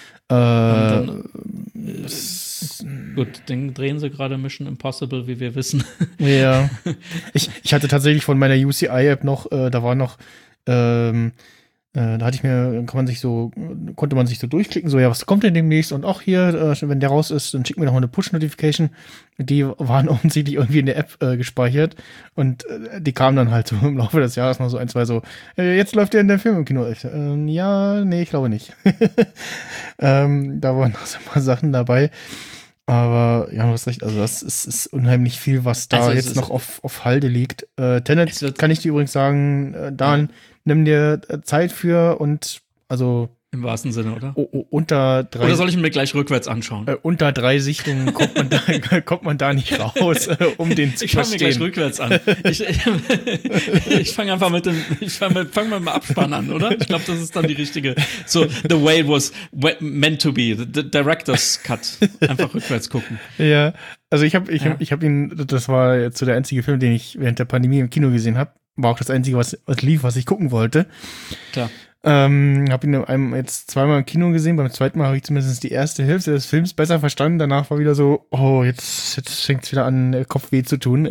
S3: Gut, den drehen sie gerade Mission Impossible, wie wir wissen.
S2: Ja. Ich hatte tatsächlich von meiner UCI-App noch, da war noch da konnte man sich so durchklicken, so, ja, was kommt denn demnächst? Und auch hier, wenn der raus ist, dann schick mir noch mal eine Push-Notification. Die waren offensichtlich irgendwie in der App gespeichert. Und die kamen dann halt so im Laufe des Jahres noch so 1, 2 so, jetzt läuft der in der Film im Kino. Ja, nee, ich glaube nicht. Da waren noch so ein paar Sachen dabei. Aber ja, du hast recht, also das ist unheimlich viel, was da jetzt noch auf Halde liegt. Tenet kann ich dir übrigens sagen, Dan, nimm dir Zeit für und also
S3: im wahrsten Sinne, oder?
S2: Unter 3
S3: Oder soll ich mir gleich rückwärts anschauen?
S2: Unter 3 Sichtungen kommt man da nicht raus, um den zu verstehen.
S3: Ich fange mir gleich rückwärts an. Ich fange einfach mit dem Abspann an, oder? Ich glaube, das ist dann die richtige. So, the way was meant to be, the director's cut. Einfach rückwärts gucken.
S2: Ja, also ich hab ihn, das war jetzt so der einzige Film, den ich während der Pandemie im Kino gesehen habe. War auch das einzige, was lief, was ich gucken wollte.
S3: Klar.
S2: Habe ihn jetzt zweimal im Kino gesehen. Beim zweiten Mal habe ich zumindest die erste Hälfte des Films besser verstanden. Danach war wieder so, oh, jetzt fängt es wieder an, Kopfweh zu tun.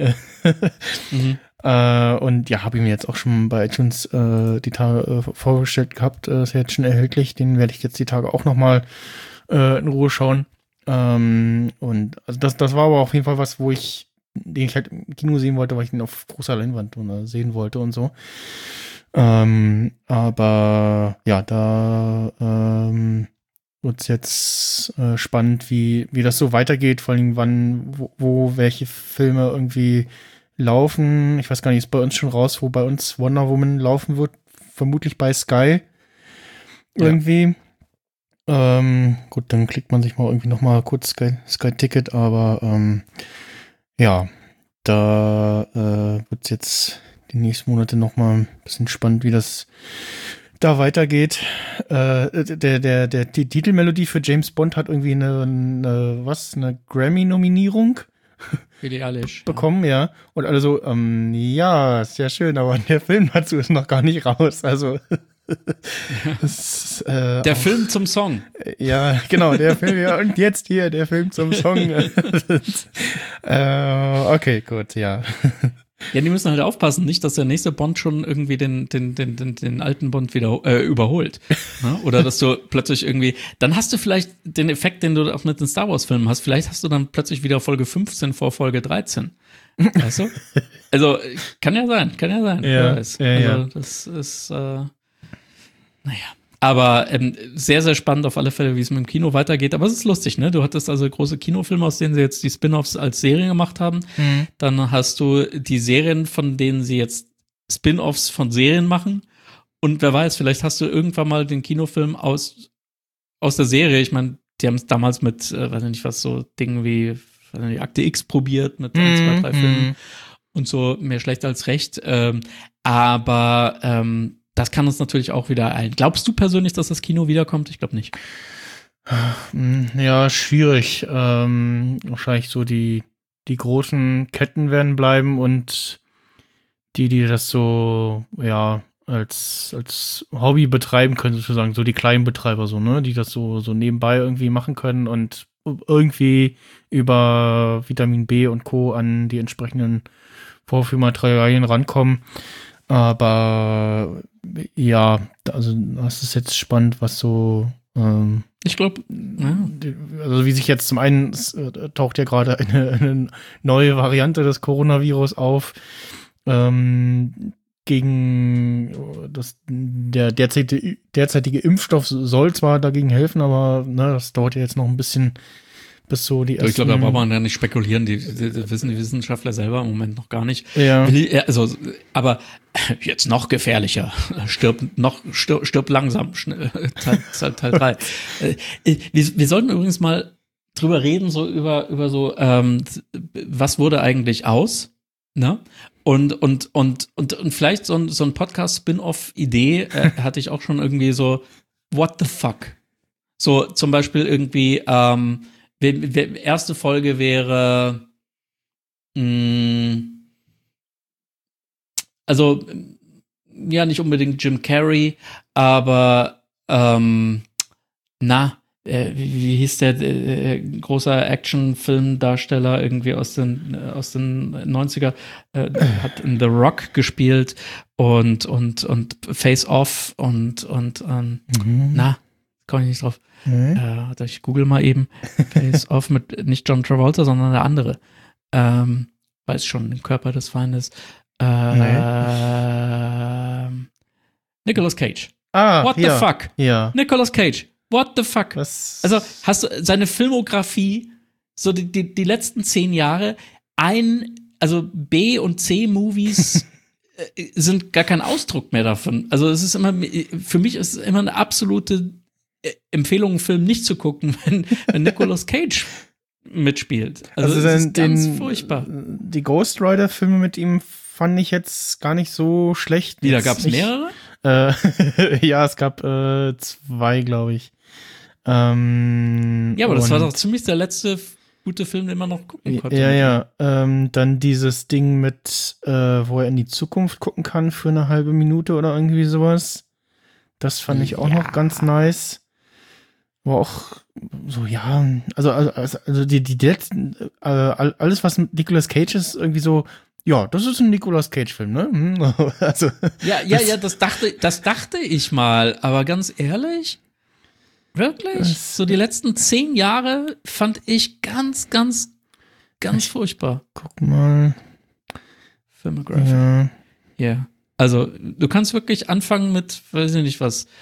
S2: Und ja, habe ich mir jetzt auch schon bei iTunes die Tage vorgestellt gehabt. Ist ja jetzt schon erhältlich. Den werde ich jetzt die Tage auch nochmal in Ruhe schauen. Und also das war aber auf jeden Fall was, den ich halt im Kino sehen wollte, weil ich ihn auf großer Leinwand sehen wollte und so. Aber ja, da wird's jetzt spannend, wie das so weitergeht, vor allem wo welche Filme irgendwie laufen. Ich weiß gar nicht, ist bei uns schon raus, wo bei uns Wonder Woman laufen wird, vermutlich bei Sky irgendwie. Gut, dann klickt man sich mal irgendwie noch mal kurz Sky Ticket, aber ja, da wird's jetzt die nächsten Monate noch mal ein bisschen spannend, wie das da weitergeht. Die Titelmelodie für James Bond hat irgendwie eine Grammy-Nominierung bekommen, ja. Und alle so, ja, sehr schön, aber der Film dazu ist noch gar nicht raus. Also das,
S3: der Film zum Song.
S2: Ja, genau, der Film, ja, und jetzt hier, der Film zum Song. Okay, gut, ja.
S3: Ja, die müssen halt aufpassen, nicht, dass der nächste Bond schon irgendwie den alten Bond wieder überholt. Ne? Oder dass du plötzlich irgendwie, dann hast du vielleicht den Effekt, den du auch mit den Star Wars Filmen hast, vielleicht hast du dann plötzlich wieder Folge 15 vor Folge 13. Weißt du? Also, kann ja sein.
S2: Ja,
S3: also, das ist, naja. Aber sehr, sehr spannend auf alle Fälle, wie es mit dem Kino weitergeht. Aber es ist lustig, ne? Du hattest also große Kinofilme, aus denen sie jetzt die Spin-Offs als Serien gemacht haben. Dann hast du die Serien, von denen sie jetzt Spin-Offs von Serien machen. Und wer weiß, vielleicht hast du irgendwann mal den Kinofilm aus der Serie. Ich meine, die haben es damals mit, weiß ich nicht was, so Dingen wie Akte X probiert, mit 1, 2, 3 Filmen und so, mehr schlecht als recht. Aber das kann uns natürlich auch wieder eilen. Glaubst du persönlich, dass das Kino wiederkommt? Ich glaube nicht.
S2: Ja, schwierig. Wahrscheinlich so die großen Ketten werden bleiben und die das so, ja, als Hobby betreiben können, sozusagen, so die kleinen Betreiber, so, ne, die das so nebenbei irgendwie machen können und irgendwie über Vitamin B und Co. an die entsprechenden Vorführmaterialien rankommen. Aber ja, also das ist jetzt spannend, was so
S3: ich glaube, ja.
S2: Also wie sich jetzt zum einen taucht ja gerade eine neue Variante des Coronavirus auf, gegen der derzeitige Impfstoff soll zwar dagegen helfen, aber ne, das dauert ja jetzt noch ein bisschen, bis so die ersten.
S3: Ich glaube, da braucht man ja nicht spekulieren. Die wissen die Wissenschaftler selber im Moment noch gar nicht.
S2: Ja.
S3: Also, aber jetzt noch gefährlicher. Stirb langsam. Teil 3. Wir sollten übrigens mal drüber reden, so über so, was wurde eigentlich aus? Ne? Und vielleicht so ein Podcast-Spin-Off-Idee hatte ich auch schon irgendwie so, what the fuck? So zum Beispiel irgendwie, erste Folge wäre, also, ja, nicht unbedingt Jim Carrey, aber, wie hieß der großer Action-Filmdarsteller irgendwie aus den 90er, hat in The Rock gespielt und Face Off und kann ich nicht drauf. Ich google mal eben Face Off mit nicht John Travolta, sondern der andere. Weiß schon, den Körper des Feindes. Nicolas Cage. What the fuck?
S2: Ja.
S3: Nicolas Cage. What the fuck? Also hast du seine Filmografie, so die letzten 10 Jahre, also B- und C-Movies sind gar kein Ausdruck mehr davon. Also es ist immer, für mich ist es immer eine absolute Empfehlung, einen Film nicht zu gucken, wenn Nicolas Cage mitspielt. Also das ist ganz furchtbar.
S2: Die Ghost Rider-Filme mit ihm fand ich jetzt gar nicht so schlecht.
S3: Da gab es mehrere?
S2: Ja, es gab 2, glaube ich.
S3: Ja, aber das war doch ziemlich der letzte gute Film, den man noch gucken konnte.
S2: Ja. Dann dieses Ding mit, wo er in die Zukunft gucken kann für eine halbe Minute oder irgendwie sowas. Das fand ich auch noch ganz nice. Aber auch so, ja, also die letzten, alles, was mit Nicolas Cage ist, irgendwie so, ja, das ist ein Nicolas Cage-Film, ne? Also,
S3: das dachte ich mal, aber ganz ehrlich, wirklich? So die letzten 10 Jahre fand ich ganz furchtbar.
S2: Guck mal.
S3: Filmography.
S2: Ja.
S3: Ja. Also, du kannst wirklich anfangen mit, weiß ich nicht was,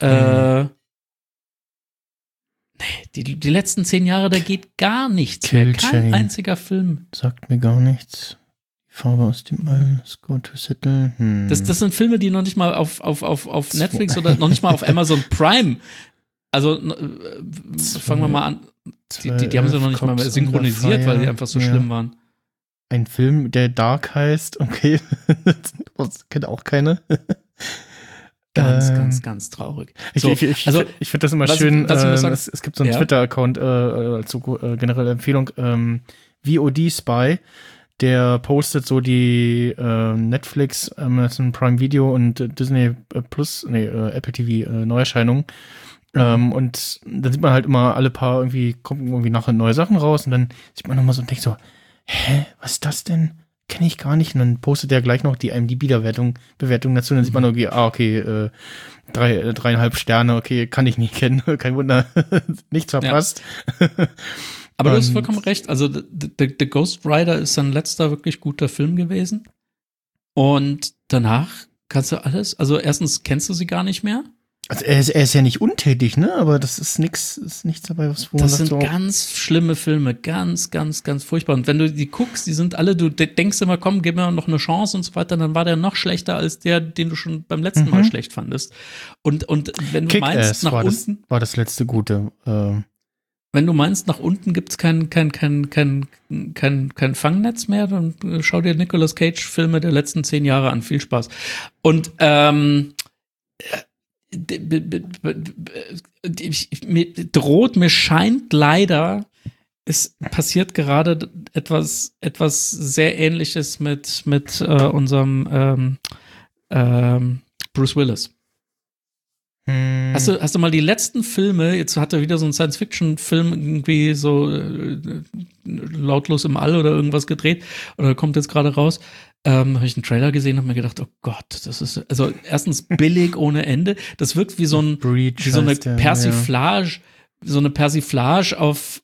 S3: die letzten 10 Jahre, da geht gar nichts mehr. Kein einziger Film.
S2: Sagt mir gar nichts. Farbe aus dem All, Score to Settle.
S3: Das sind Filme, die noch nicht mal auf Netflix oder noch nicht mal auf Amazon Prime. Also, fangen wir mal an. Die haben sie noch nicht mal mehr synchronisiert, weil die einfach so schlimm waren.
S2: Ein Film, der Dark heißt, okay. Das kennt auch keine.
S3: Ganz traurig. So,
S2: ich finde das immer schön. Es gibt so einen Twitter-Account als generelle Empfehlung. VOD Spy, der postet so die Netflix, Amazon Prime Video und Disney Plus, Apple TV Neuerscheinungen. Und dann sieht man halt immer alle paar kommen irgendwie nachher neue Sachen raus und dann sieht man nochmal so und denkt so, hä, was ist das denn? Kenne ich gar nicht. Und dann postet er gleich noch die IMDb-Bewertung dazu. Und dann sieht man irgendwie, 3,5 Sterne, okay, kann ich nicht kennen. Kein Wunder, nichts verpasst.
S3: Ja. Aber du hast vollkommen recht. Also, The Ghost Rider ist sein letzter wirklich guter Film gewesen. Und danach kannst du alles, also erstens kennst du sie gar nicht mehr.
S2: Also er ist ja nicht untätig, ne? Aber das ist nichts dabei, was
S3: das sind so ganz schlimme Filme, ganz furchtbar. Und wenn du die guckst, die sind alle, du denkst immer, komm, gib mir noch eine Chance und so weiter, dann war der noch schlechter als der, den du schon beim letzten Mal schlecht fandest. Und wenn du meinst, nach unten
S2: war das letzte Gute.
S3: Wenn du meinst, nach unten gibt's kein Fangnetz mehr, dann schau dir Nicolas Cage Filme der letzten 10 Jahre an. Viel Spaß. Und mir scheint leider, es passiert gerade etwas sehr Ähnliches mit unserem Bruce Willis. Hast du mal die letzten Filme, jetzt hat er wieder so einen Science-Fiction-Film irgendwie so lautlos im All oder irgendwas gedreht oder kommt jetzt gerade raus, habe ich einen Trailer gesehen und habe mir gedacht, oh Gott, das ist, also erstens billig ohne Ende, das wirkt wie so eine Persiflage, auf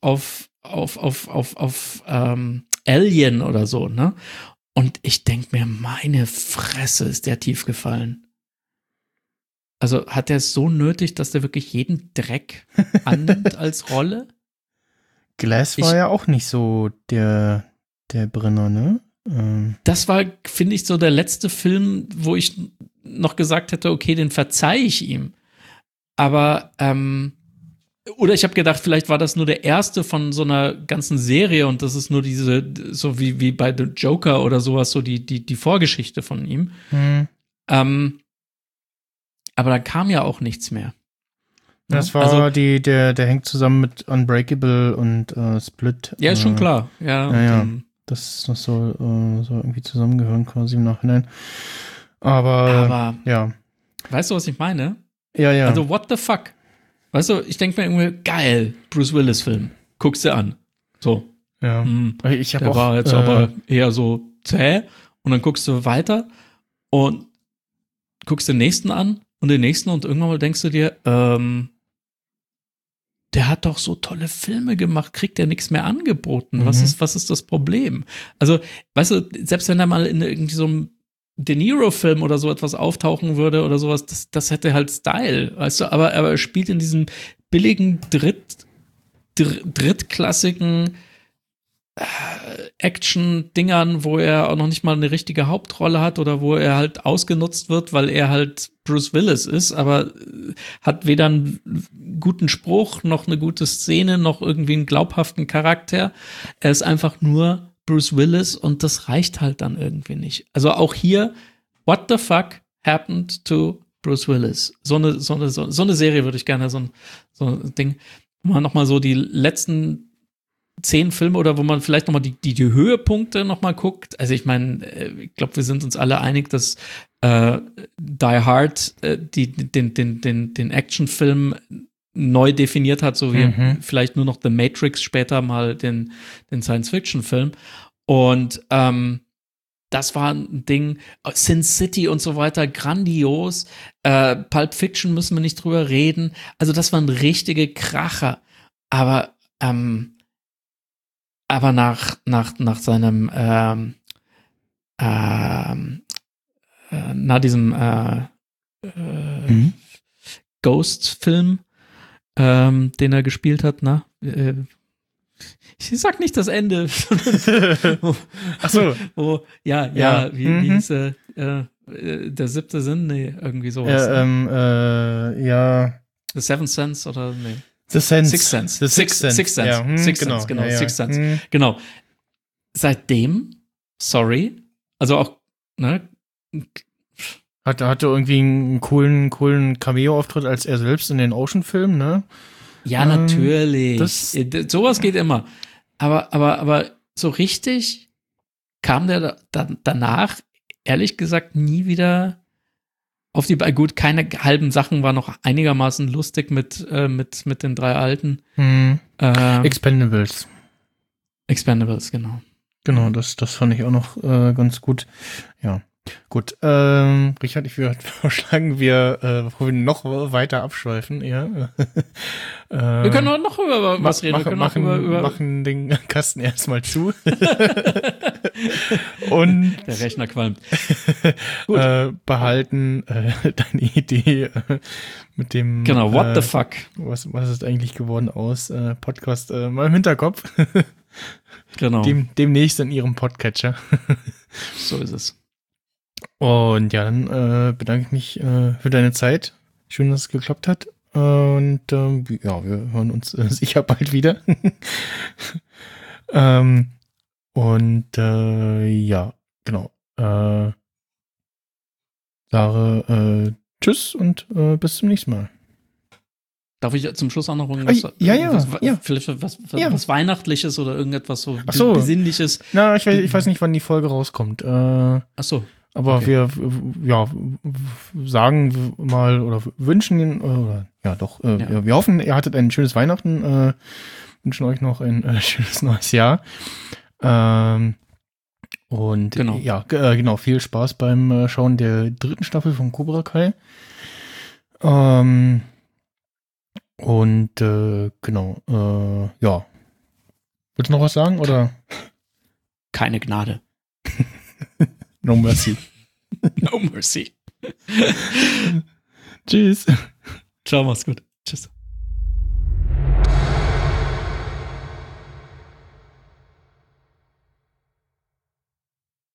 S3: Alien oder so, ne? Und ich denke mir, meine Fresse, ist der tief gefallen. Also hat er es so nötig, dass der wirklich jeden Dreck annimmt als Rolle?
S2: Glass war ja auch nicht so der Brenner, ne?
S3: Das war, finde ich, so der letzte Film, wo ich noch gesagt hätte, okay, den verzeihe ich ihm. Aber, oder ich habe gedacht, vielleicht war das nur der erste von so einer ganzen Serie und das ist nur diese, so wie bei The Joker oder sowas, so die Vorgeschichte von ihm. Aber da kam ja auch nichts mehr.
S2: Das war der hängt zusammen mit Unbreakable und Split.
S3: Ja, ist schon klar. Ja.
S2: Das soll irgendwie zusammengehören quasi im Nachhinein. Aber ja.
S3: Weißt du, was ich meine?
S2: Ja.
S3: Also, what the fuck? Weißt du, ich denke mir irgendwie, geil, Bruce Willis-Film. Guckst du an. So.
S2: Ja.
S3: Ich habe auch. War jetzt aber eher so zäh. Und dann guckst du weiter und guckst den nächsten an und den nächsten und irgendwann mal denkst du dir, der hat doch so tolle Filme gemacht, kriegt der nichts mehr angeboten. Was ist das Problem? Also, weißt du, selbst wenn er mal in irgendwie so einem De Niro-Film oder so etwas auftauchen würde oder sowas, das hätte halt Style, weißt du, aber er spielt in diesen billigen drittklassigen Action-Dingern, wo er auch noch nicht mal eine richtige Hauptrolle hat oder wo er halt ausgenutzt wird, weil er halt Bruce Willis ist, aber hat weder einen guten Spruch, noch eine gute Szene, noch irgendwie einen glaubhaften Charakter. Er ist einfach nur Bruce Willis und das reicht halt dann irgendwie nicht. Also auch hier, what the fuck happened to Bruce Willis? So eine Serie würde ich gerne, so ein Ding, mal nochmal so die letzten 10 Filme oder wo man vielleicht nochmal die Höhepunkte nochmal guckt. Also ich meine, ich glaube, wir sind uns alle einig, dass Die Hard den Actionfilm neu definiert hat, so wie vielleicht nur noch The Matrix später mal den Science-Fiction-Film. Und das war ein Ding, Sin City und so weiter, grandios. Pulp Fiction müssen wir nicht drüber reden. Also das waren richtige Kracher. Aber nach seinem nach diesem Ghost-Film, den er gespielt hat, ich sag nicht das Ende.
S2: Ach so.
S3: Wie hieß der 7. Sinn? Nee, irgendwie sowas. The Seventh Sense oder nee.
S2: The Sense.
S3: Sixth Sense.
S2: The Sixth Sense.
S3: Sixth Sense.
S2: Ja,
S3: Sixth
S2: genau.
S3: Sense, genau.
S2: Ja, ja.
S3: Sixth Sense. Genau. Seitdem, sorry, also auch, ne?
S2: Hatte irgendwie einen coolen Cameo-Auftritt als er selbst in den Ocean-Filmen, ne?
S3: Ja, natürlich. Sowas geht immer. Aber so richtig kam der danach, ehrlich gesagt, nie wieder auf die Beine. Gut, keine halben Sachen war noch einigermaßen lustig mit den 3 Alten.
S2: Expendables.
S3: Expendables, genau.
S2: Genau, das fand ich auch noch ganz gut. Ja. Gut, Richard, ich würde vorschlagen, bevor wir noch weiter abschweifen, ja.
S3: Wir können auch noch über was reden. Wir
S2: machen den Kasten erstmal zu. Und
S3: der Rechner qualmt.
S2: Behalten deine Idee mit dem
S3: genau, what the fuck?
S2: Was ist eigentlich geworden aus Podcast mal im Hinterkopf.
S3: Genau.
S2: Demnächst in ihrem Podcatcher.
S3: So ist es.
S2: Und ja, dann bedanke ich mich für deine Zeit. Schön, dass es geklappt hat. Und wir hören uns sicher bald wieder. Ja, genau. Sage tschüss und bis zum nächsten Mal.
S3: Darf ich zum Schluss auch noch irgendwas? Was Weihnachtliches oder irgendetwas so Besinnliches?
S2: Na, ich weiß nicht, wann die Folge rauskommt.
S3: Ach so.
S2: Aber okay. Wir sagen mal oder wünschen wir hoffen, ihr hattet ein schönes Weihnachten, wünschen euch noch ein schönes neues Jahr. Und
S3: genau.
S2: Genau, viel Spaß beim Schauen der 3. Staffel von Cobra Kai. Genau, Willst du noch was sagen, oder?
S3: Keine Gnade.
S2: No mercy.
S3: No mercy.
S2: Tschüss.
S3: Ciao, mach's gut.